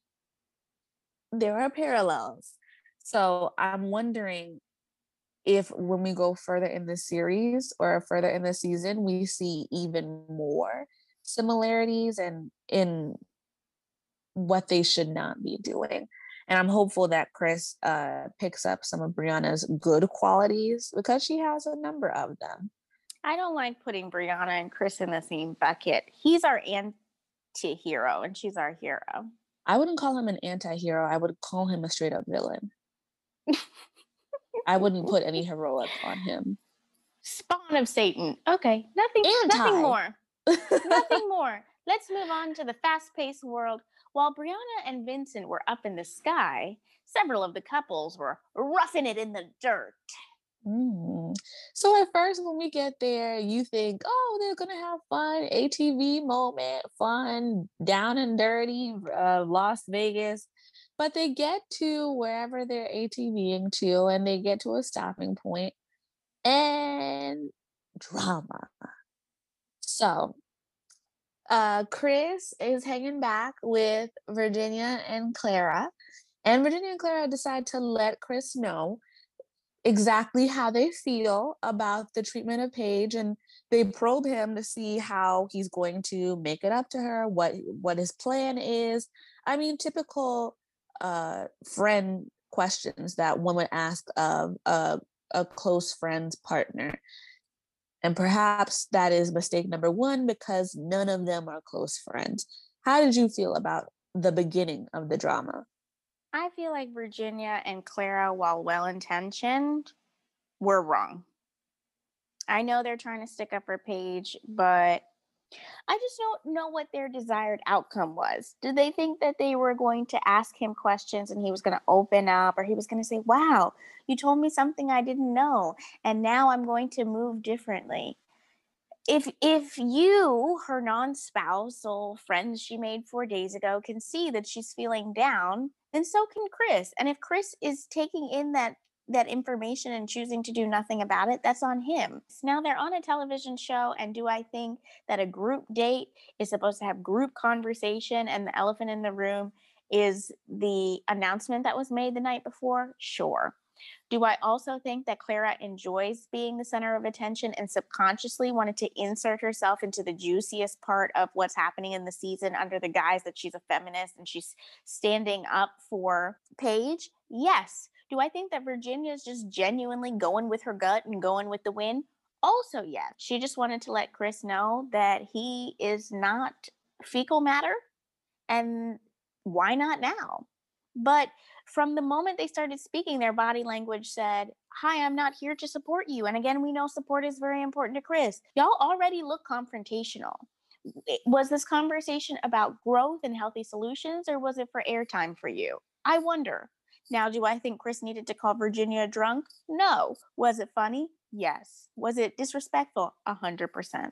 there are parallels. So I'm wondering if when we go further in the series or further in the season, we see even more similarities and in what they should not be doing. And I'm hopeful that Chris picks up some of Brianna's good qualities because she has a number of them. I don't like putting Brianna and Chris in the same bucket. He's our anti hero and she's our hero. I wouldn't call him an anti-hero. I would call him a straight up villain. I wouldn't put any heroic on him. Spawn of Satan. Okay, nothing Anti. more. Nothing more. Let's move on to the fast paced world. While Brianna and Vincent were up in the sky, several of the couples were roughing it in the dirt. Mm. So at first, when we get there, you think, oh, they're gonna have fun, ATV moment, fun, down and dirty, Las Vegas. But they get to wherever they're ATVing to, and they get to a stopping point, and drama. So Chris is hanging back with Virginia and Clara, and Virginia and Clara decide to let Chris know exactly how they feel about the treatment of Paige, and they probe him to see how he's going to make it up to her, what his plan is. I mean, typical friend questions that one would ask of a close friend's partner. And perhaps that is mistake number one because none of them are close friends. How did you feel about the beginning of the drama? I feel like Virginia and Clara, while well intentioned, were wrong. I know they're trying to stick up for Paige, but I just don't know what their desired outcome was. Did they think that they were going to ask him questions and he was going to open up, or he was going to say, wow, you told me something I didn't know, and now I'm going to move differently? If you, her non-spousal friends she made 4 days ago, can see that she's feeling down, then so can Chris. And if Chris is taking in that information and choosing to do nothing about it, that's on him. So now they're on a television show, and do I think that a group date is supposed to have group conversation and the elephant in the room is the announcement that was made the night before? Sure. Do I also think that Clara enjoys being the center of attention and subconsciously wanted to insert herself into the juiciest part of what's happening in the season under the guise that she's a feminist and she's standing up for Paige? Yes. Do I think that Virginia is just genuinely going with her gut and going with the win? Also, yes. She just wanted to let Chris know that he is not fecal matter, and why not now? But from the moment they started speaking, their body language said, hi, I'm not here to support you. And again, we know support is very important to Chris. Y'all already look confrontational. Was this conversation about growth and healthy solutions, or was it for airtime for you? I wonder. Now, do I think Chris needed to call Virginia drunk? No. Was it funny? Yes. Was it disrespectful? 100%.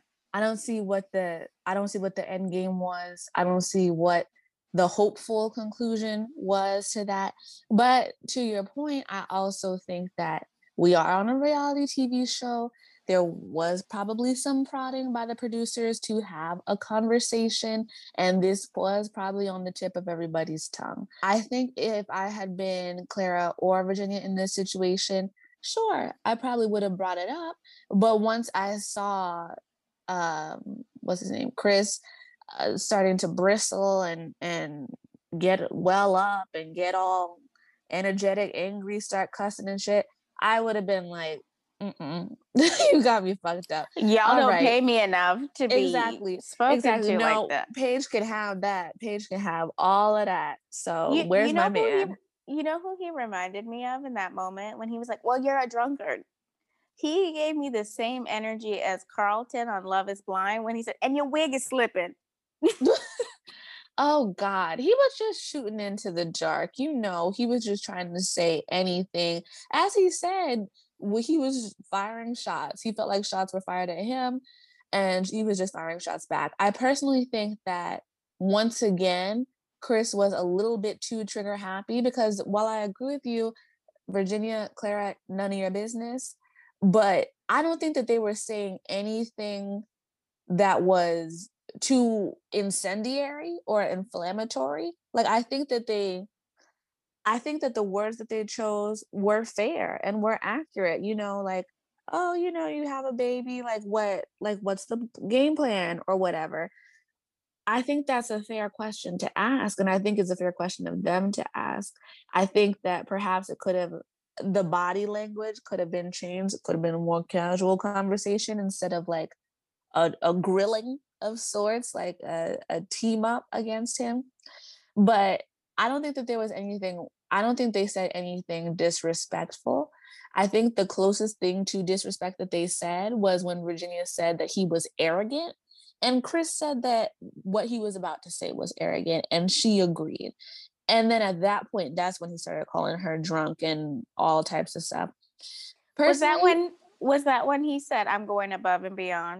I don't see what the end game was. I don't see what the hopeful conclusion was to that. But to your point, I also think that we are on a reality TV show. There was probably some prodding by the producers to have a conversation, and this was probably on the tip of everybody's tongue. I think if I had been Clara or Virginia in this situation, sure, I probably would have brought it up. But once I saw what's his name, Chris, starting to bristle and get well up and get all energetic, angry, start cussing and shit, I would have been like, mm-mm. You got me fucked up. Y'all All don't right. pay me enough to be Exactly. spoken Exactly. to like No, that. Paige can have that. Paige can have all of that. So You where's my know who man? he reminded me of in that moment when he was like, "Well, you're a drunkard." He gave me the same energy as Carlton on Love Is Blind when he said, "And your wig is slipping." Oh God, he was just shooting into the dark. You know, he was just trying to say anything. As he said, he was firing shots. He felt like shots were fired at him, and he was just firing shots back. I personally think that once again, Chris was a little bit too trigger happy because while I agree with you, Virginia, Clara, none of your business, but I don't think that they were saying anything that was too incendiary or inflammatory. Like I think that the words that they chose were fair and were accurate, you know, like, oh, you know, you have a baby, like what's the game plan or whatever. I think that's a fair question to ask, and I think it's a fair question of them to ask. I think that perhaps the body language could have been changed. It could have been a more casual conversation instead of like a grilling of sorts, like a team up against him. But I don't think that there was anything, I don't think they said anything disrespectful. I think the closest thing to disrespect that they said was when Virginia said that he was arrogant. And Chris said that what he was about to say was arrogant, and she agreed. And then at that point, that's when he started calling her drunk and all types of stuff. Was that Personally, when was that when he said, "I'm going above and beyond"?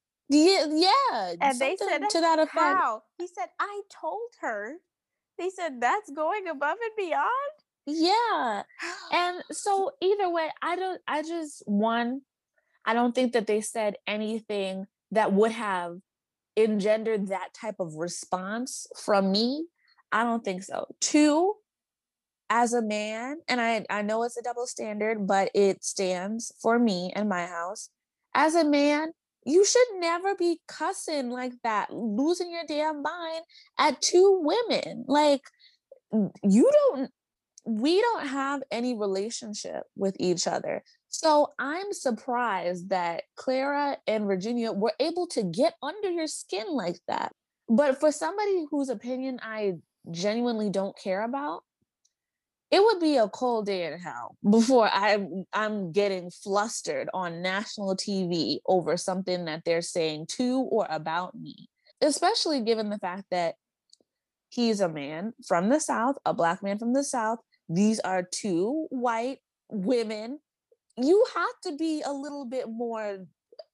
yeah, And they said, something to that effect. "How?" He said, "I told her." They said, "That's going above and beyond?" Yeah. And so either way, I just one, I don't think that they said anything that would have engendered that type of response from me. I don't think so. Two, as a man, and I know it's a double standard, but it stands for me and my house. As a man, you should never be cussing like that, losing your damn mind at two women. Like, you don't we don't have any relationship with each other. So I'm surprised that Clara and Virginia were able to get under your skin like that. But for somebody whose opinion I genuinely don't care about, it would be a cold day in hell before I'm getting flustered on national TV over something that they're saying to or about me. Especially given the fact that he's a man from the South, a Black man from the South. These are two white women. You have to be a little bit more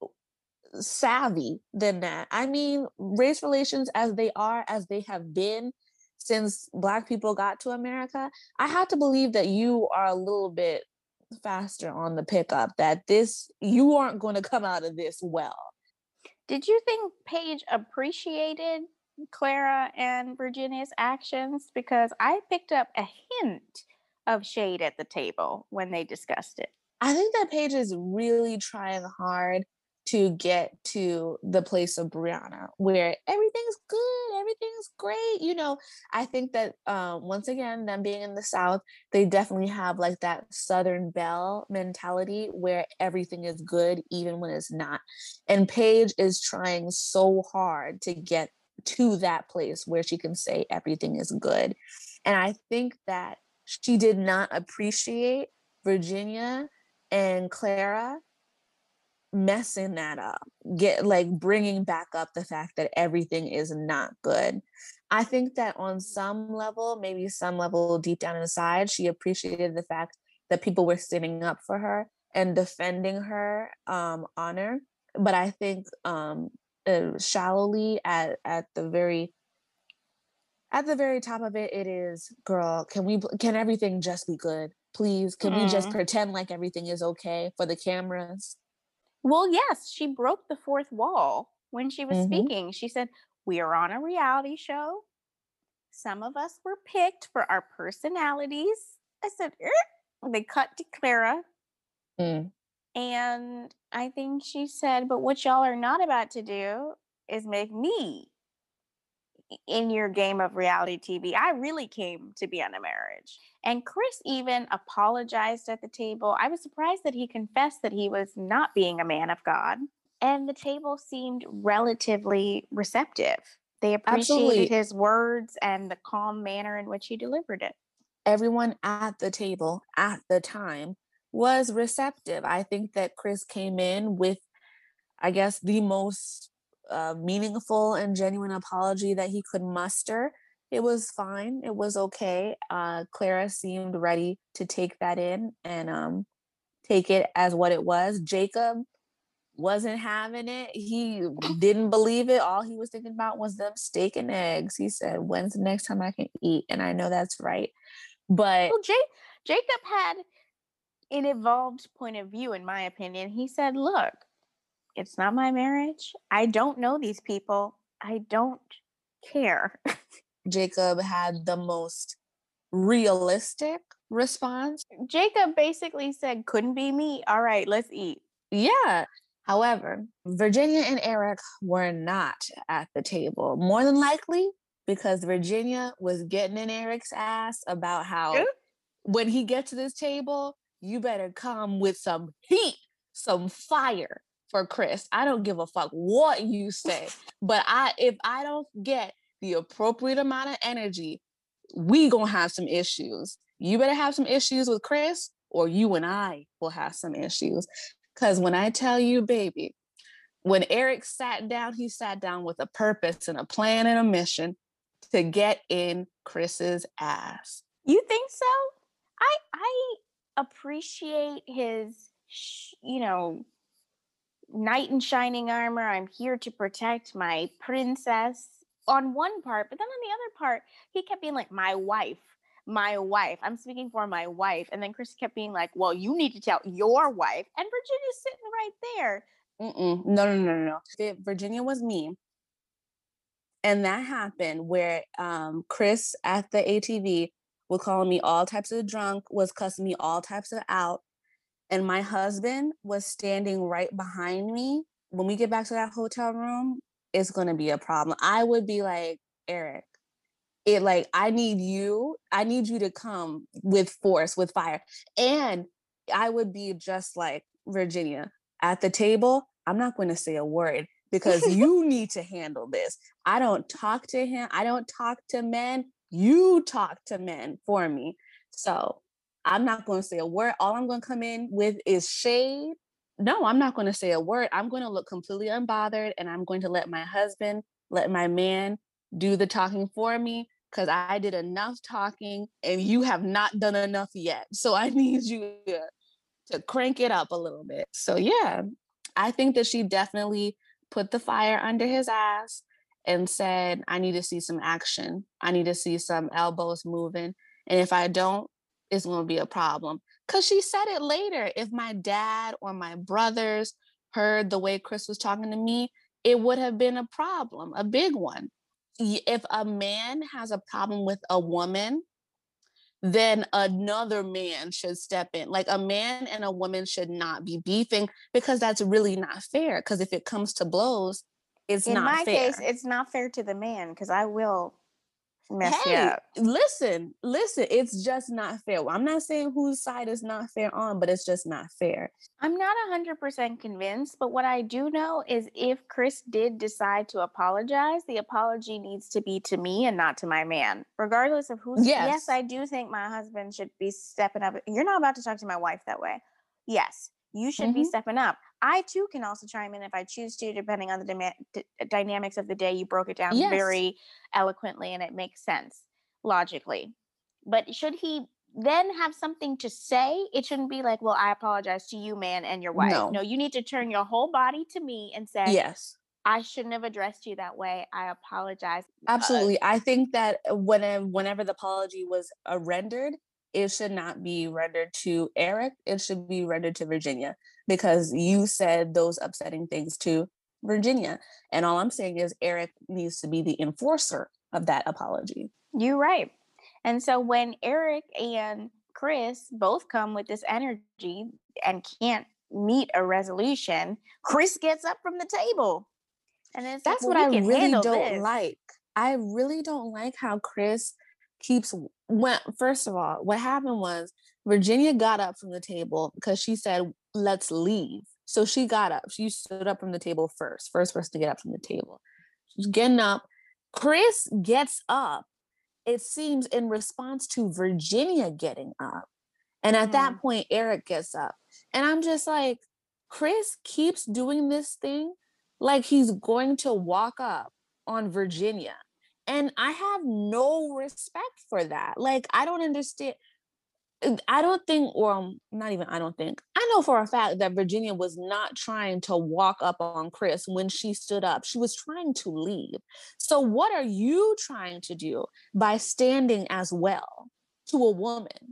savvy than that. I mean, race relations as they are, as they have been since Black people got to America, I have to believe that you are a little bit faster on the pickup, that you aren't going to come out of this well. Did you think Paige appreciated Clara and Virginia's actions? Because I picked up a hint of shade at the table when they discussed it. I think that Paige is really trying hard to get to the place of Brianna where everything's good, everything's great. I think that once again, them being in the South, they definitely have like that Southern Belle mentality where everything is good even when it's not. And Paige is trying so hard to get to that place where she can say everything is good. And I think that she did not appreciate Virginia and Clara messing that up, bringing back up the fact that everything is not good. I think that on some level, maybe some level deep down inside, she appreciated the fact that people were standing up for her and defending her honor. But I think shallowly at the very top of it, it is, girl, can everything just be good? Please, can we just pretend like everything is okay for the cameras? Well, yes, she broke the fourth wall when she was speaking. She said, "We are on a reality show. Some of us were picked for our personalities." I said, They cut to Clara. Mm. And I think she said, "But what y'all are not about to do is make me in your game of reality TV. I really came to be on a marriage." And Chris even apologized at the table. I was surprised that he confessed that he was not being a man of God. And the table seemed relatively receptive. They appreciated Absolutely. his words and the calm manner in which he delivered it. Everyone at the table at the time was receptive. I think that Chris came in with, I guess, the most meaningful and genuine apology that he could muster. It was fine. It was okay. Clara seemed ready to take that in and take it as what it was. Jacob wasn't having it. He didn't believe it. All he was thinking about was them steak and eggs. He said, "When's the next time I can eat?" And I know that's right. But Well, Jacob had an evolved point of view, in my opinion. He said, "Look, it's not my marriage. I don't know these people. I don't care." Jacob had the most realistic response. Jacob basically said, "Couldn't be me. All right, let's eat." Yeah. However, Virginia and Eric were not at the table. More than likely because Virginia was getting in Eric's ass about how when he gets to this table, you better come with some heat, some fire for Chris. I don't give a fuck what you say, but if I don't get the appropriate amount of energy, we gonna have some issues. You better have some issues with Chris, or you and I will have some issues. Because when I tell you, baby, when Eric sat down, he sat down with a purpose and a plan and a mission to get in Chris's ass. You think so? I appreciate his you know, knight in shining armor. I'm here to protect my princess on one part, but then on the other part, he kept being like, my wife. My wife. I'm speaking for my wife. And then Chris kept being like, well, you need to tell your wife. And Virginia's sitting right there. No. Virginia was me. And that happened where Chris at the ATV was calling me all types of drunk, was cussing me all types of out. And my husband was standing right behind me. When we get back to that hotel room, it's going to be a problem. I would be like, Eric, I need you to come with force, with fire. And I would be just like Virginia at the table. I'm not going to say a word because you need to handle this. I don't talk to him. I don't talk to men. You talk to men for me. So I'm not going to say a word. All I'm going to come in with is shade. No, I'm not going to say a word. I'm going to look completely unbothered, and I'm going to let my husband, let my man do the talking for me, because I did enough talking and you have not done enough yet. So I need you to crank it up a little bit. So yeah, I think that she definitely put the fire under his ass and said, I need to see some action. I need to see some elbows moving. And if I don't, it's going to be a problem. Because she said it later. If my dad or my brothers heard the way Chris was talking to me, it would have been a problem, a big one. If a man has a problem with a woman, then another man should step in. Like, a man and a woman should not be beefing, because that's really not fair. Because if it comes to blows, it's In not my fair. case, it's not fair to the man because I will mess you Hey, up. listen, it's just not fair. I'm not saying whose side is not fair on, but it's just not fair. I'm not 100% convinced, but what I do know is if Chris did decide to apologize, the apology needs to be to me and not to my man, regardless of who's. Yes, I do think my husband should be stepping up. You're not about to talk to my wife that way. Yes, you should be stepping up. I too can also chime in if I choose to, depending on the dynamics of the day. You broke it down very eloquently, and it makes sense logically. But should he then have something to say? It shouldn't be like, well, I apologize to you, man, and your wife. No, you need to turn your whole body to me and say, yes, I shouldn't have addressed you that way. I apologize. Absolutely. I think that whenever the apology was rendered, it should not be rendered to Eric. It should be rendered to Virginia, because you said those upsetting things to Virginia. And all I'm saying is Eric needs to be the enforcer of that apology. You're right. And so when Eric and Chris both come with this energy and can't meet a resolution, Chris gets up from the table. And it's that's like, well, what I really don't this. like. I really don't like how Chris keeps. First of all, what happened was Virginia got up from the table because she said, let's leave. So she got up. She stood up from the table first person to get up from the table. She's getting up. Chris gets up, it seems, in response to Virginia getting up. And at that point, Eric gets up. And I'm just like, Chris keeps doing this thing like he's going to walk up on Virginia. And I have no respect for that. Like, I don't understand. I don't think, or not even, I don't think, I know for a fact that Virginia was not trying to walk up on Chris when she stood up. She was trying to leave. So what are you trying to do by standing as well to a woman?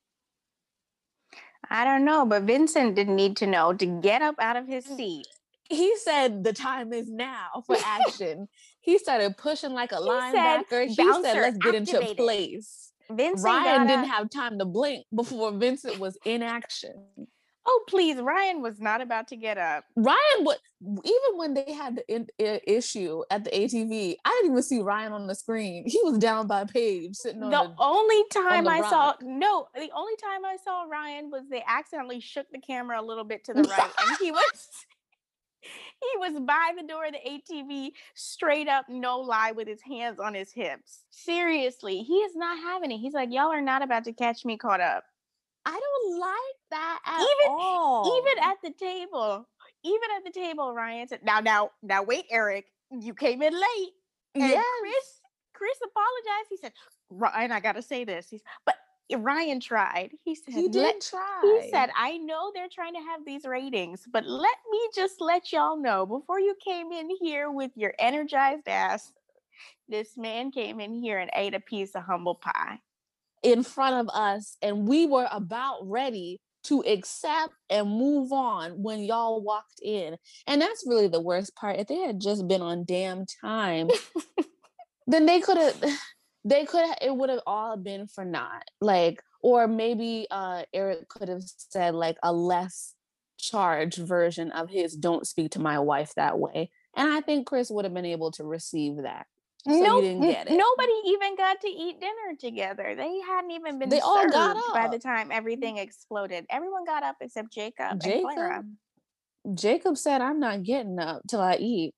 I don't know, but Vincent didn't need to know to get up out of his seat. He said the time is now for action. He started pushing like a linebacker. He said, let's get into place. Ryan didn't have time to blink before Vincent was in action. Oh, please. Ryan was not about to get up. Ryan would, even when they had the issue at the ATV, I didn't even see Ryan on the screen. He was down by Paige sitting on the only time I saw Ryan was they accidentally shook the camera a little bit to the right, and he was by the door of the ATV, straight up, no lie, with his hands on his hips. Seriously, he is not having it. He's like, y'all are not about to catch me caught up. I don't like that at all. Even at the table, Ryan said, now, wait, Eric, you came in late. And Chris apologized. He said, Ryan, I got to say this. But Ryan tried. He said, He did he try. said, I know they're trying to have these ratings, but let me just let y'all know before you came in here with your energized ass, this man came in here and ate a piece of humble pie in front of us, and we were about ready to accept and move on when y'all walked in. And that's really the worst part. If they had just been on damn time, then they could have it would have all been for naught. Like, or maybe Eric could have said like a less charged version of his "don't speak to my wife that way." And I think Chris would have been able to receive that. So you didn't get it. Nobody even got to eat dinner together. They hadn't even been They all got served by up. the time everything exploded. Everyone got up except Jacob and Clara. Jacob said, "I'm not getting up till I eat."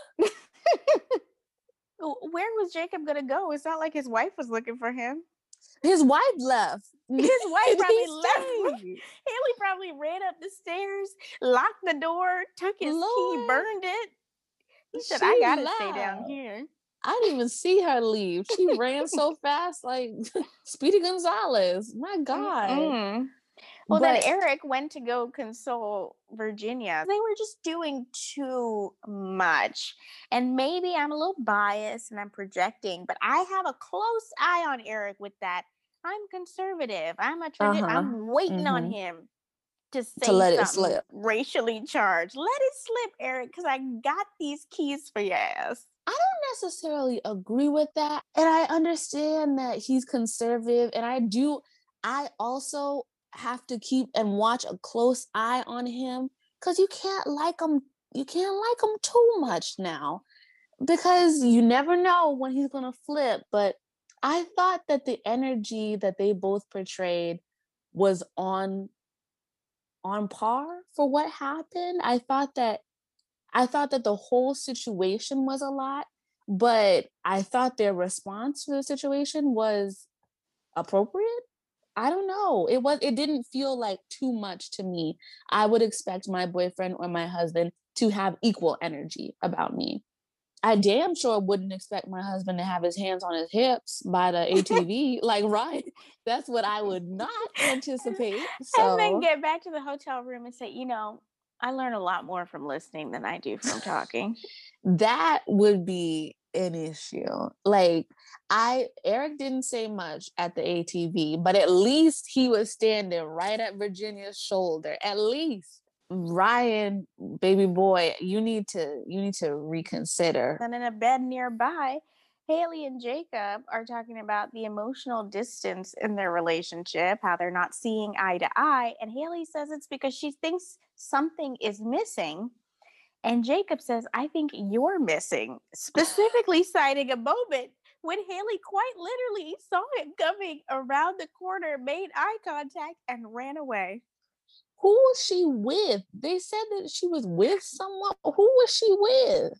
Where was Jacob gonna go? It's not like his wife was looking for him. His wife left. His wife probably left. Haley probably ran up the stairs, locked the door, took his key, burned it. He said, I gotta stay down here. I didn't even see her leave. She ran so fast, like Speedy Gonzalez. My God. Mm-mm. Well, then Eric went to go console Virginia. They were just doing too much. And maybe I'm a little biased and I'm projecting, but I have a close eye on Eric with that. I'm conservative. I'm waiting on him to say something racially charged. Let it slip, Eric, because I got these keys for your ass. I don't necessarily agree with that. And I understand that he's conservative. And I also have to keep and watch a close eye on him, because you can't like him too much now, because you never know when he's going to flip. But I thought that the energy that they both portrayed was on par for what happened. I thought that the whole situation was a lot, but I thought their response to the situation was appropriate. I don't know. It didn't feel like too much to me. I would expect my boyfriend or my husband to have equal energy about me. I damn sure wouldn't expect my husband to have his hands on his hips by the ATV. Like, right. That's what I would not anticipate. And then get back to the hotel room and say, I learn a lot more from listening than I do from talking. That would be an issue. Like, Eric didn't say much at the ATV, but at least he was standing right at Virginia's shoulder. At least. Ryan, baby boy, you need to reconsider. And in a bed nearby, Haley and Jacob are talking about the emotional distance in their relationship, how they're not seeing eye to eye. And Haley says it's because she thinks something is missing. And Jacob says, I think you're missing, specifically citing a moment when Haley quite literally saw him coming around the corner, made eye contact, and ran away. Who was she with? They said that she was with someone. Who was she with?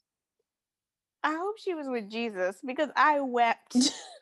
I hope she was with Jesus, because I wept.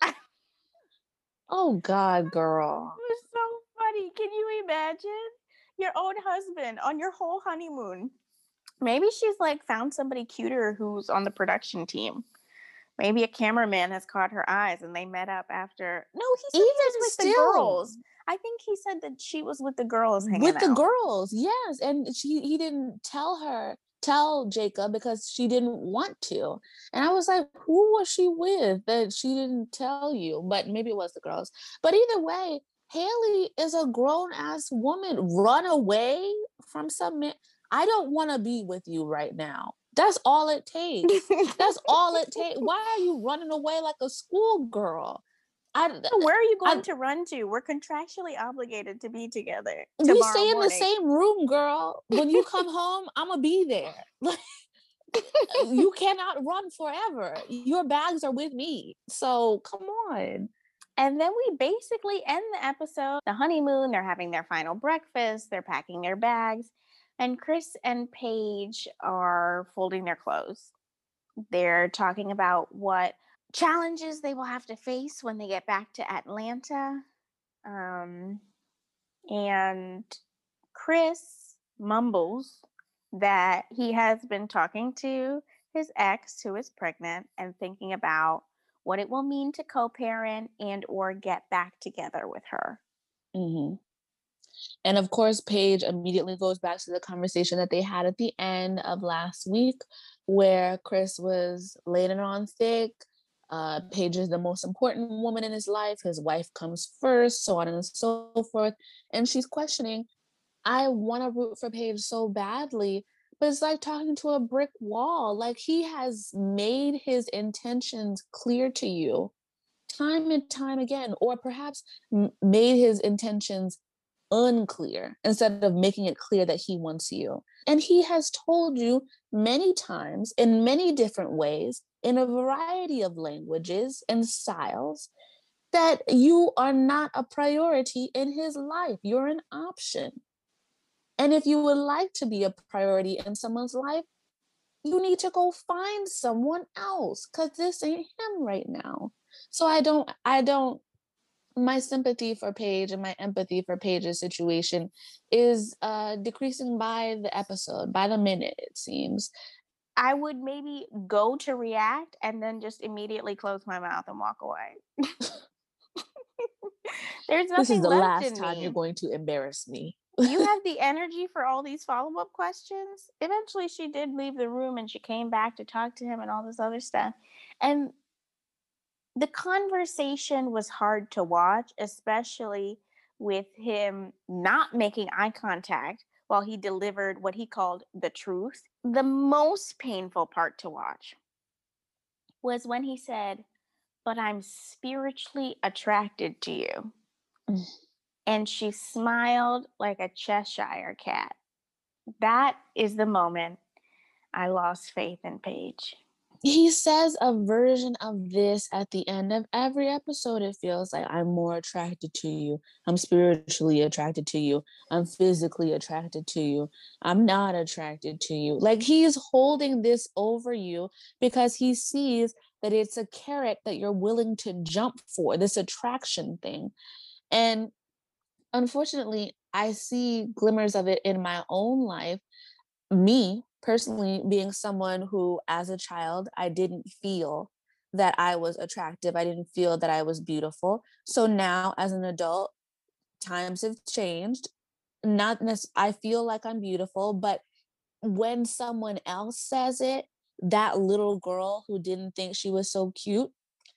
Oh, God, girl. It was so funny. Can you imagine your own husband on your whole honeymoon? Maybe she's like found somebody cuter who's on the production team. Maybe a cameraman has caught her eyes and they met up after. No, he said he was with the girls. I think he said that she was with the girls hanging out. With the girls, yes. And he didn't tell Jacob because she didn't want to. And I was like, who was she with that she didn't tell you? But maybe it was the girls. But either way, Haley is a grown-ass woman. Run away from some man. I don't want to be with you right now. That's all it takes. That's all it takes. Why are you running away like a schoolgirl? Where are you going to run to? We're contractually obligated to be together. We stay in the same room, girl. When you come home, I'm going to be there. Like, you cannot run forever. Your bags are with me. So come on. And then we basically end the episode. The honeymoon, they're having their final breakfast. They're packing their bags. And Chris and Paige are folding their clothes. They're talking about what challenges they will have to face when they get back to Atlanta. And Chris mumbles that he has been talking to his ex, who is pregnant, and thinking about what it will mean to co-parent and or get back together with her. Hmm. And of course, Paige immediately goes back to the conversation that they had at the end of last week, where Chris was laying it on thick. Paige is the most important woman in his life. His wife comes first, so on and so forth. And she's questioning, I want to root for Paige so badly, but it's like talking to a brick wall. Like, he has made his intentions clear to you time and time again, or perhaps made his intentions unclear instead of making it clear that he wants you. And he has told you many times in many different ways, in a variety of languages and styles, that you are not a priority in his life. You're an option. And if you would like to be a priority in someone's life, you need to go find someone else, because this ain't him right now. So I don't, my sympathy for Paige and my empathy for Paige's situation is decreasing by the episode, by the minute, it seems. I would maybe go to react and then just immediately close my mouth and walk away. There's This is nothing the left last in time you're me. going to embarrass me. You have the energy for all these follow-up questions. Eventually she did leave the room and she came back to talk to him and all this other stuff. And the conversation was hard to watch, especially with him not making eye contact while he delivered what he called the truth. The most painful part to watch was when he said, "But I'm spiritually attracted to you." And she smiled like a Cheshire cat. That is the moment I lost faith in Paige. He says a version of this at the end of every episode. It feels like, I'm more attracted to you. I'm spiritually attracted to you. I'm physically attracted to you. I'm not attracted to you. Like, he is holding this over you because he sees that it's a carrot that you're willing to jump for, this attraction thing. And unfortunately, I see glimmers of it in my own life. Me personally being someone who, as a child, I didn't feel that I was attractive. I didn't feel that I was beautiful. So now, as an adult, times have changed. I feel like I'm beautiful, but when someone else says it, that little girl who didn't think she was so cute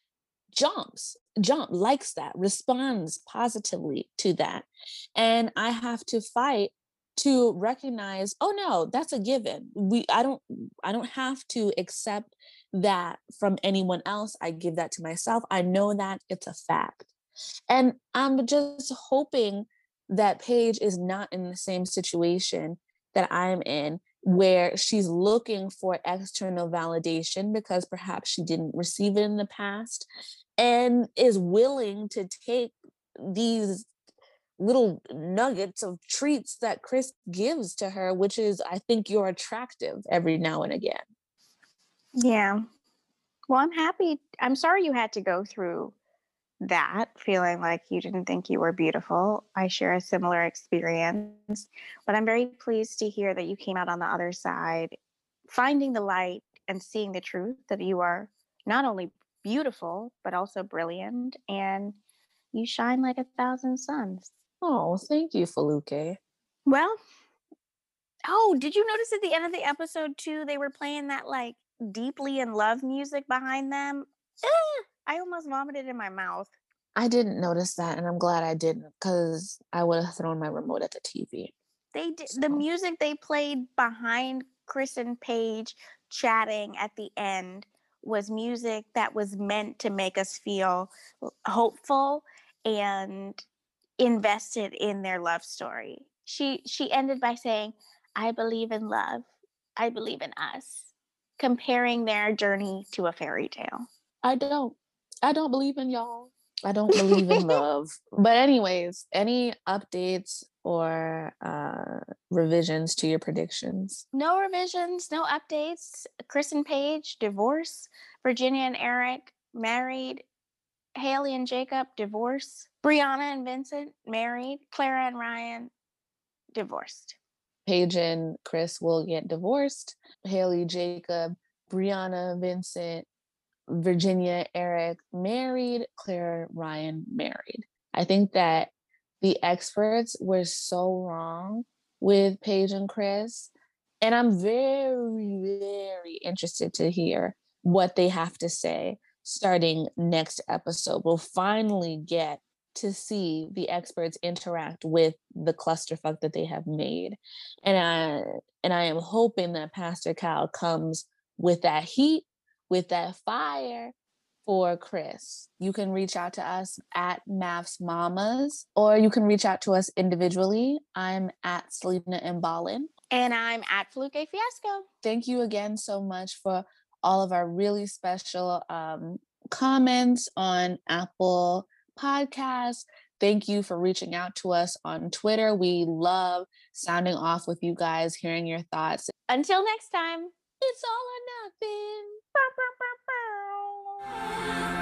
likes that, responds positively to that. And I have to fight to recognize, oh no, that's a given. I don't have to accept that from anyone else. I give that to myself. I know that it's a fact. And I'm just hoping that Paige is not in the same situation that I'm in, where she's looking for external validation because perhaps she didn't receive it in the past, and is willing to take these little nuggets of treats that Chris gives to her, which is, I think you're attractive, every now and again. Yeah. Well, I'm happy. I'm sorry you had to go through that, feeling like you didn't think you were beautiful. I share a similar experience, but I'm very pleased to hear that you came out on the other side, finding the light and seeing the truth that you are not only beautiful, but also brilliant, and you shine like 1,000 suns. Oh, thank you, Feluke. Well, oh, did you notice at the end of the episode too, they were playing that like deeply in love music behind them? I almost vomited in my mouth. I didn't notice that, and I'm glad I didn't, because I would have thrown my remote at the TV. They did the So, music they played behind Chris and Paige chatting at the end was music that was meant to make us feel hopeful and invested in their love story. She ended by saying, "I believe in love. I believe in us," comparing their journey to a fairy tale. I don't. I don't believe in y'all. I don't believe in love. But anyways, any updates or revisions to your predictions? No revisions, no updates. Chris and Paige, divorce. Virginia and Eric, married. Haley and Jacob, divorce. Brianna and Vincent, married. Clara and Ryan, divorced. Paige and Chris will get divorced. Haley, Jacob, Brianna, Vincent, Virginia, Eric married, Claire, Ryan married. I think that the experts were so wrong with Paige and Chris. And I'm very, very interested to hear what they have to say starting next episode. We'll finally get to see the experts interact with the clusterfuck that they have made. And I am hoping that Pastor Cal comes with that heat, with that fire for Chris. You can reach out to us at Maths Mamas, or you can reach out to us individually. I'm at Selena Imbalin. And I'm at Fluke Fiasco. Thank you again so much for all of our really special comments on Apple Podcasts. Thank you for reaching out to us on Twitter. We love sounding off with you guys, hearing your thoughts. Until next time, it's all or nothing.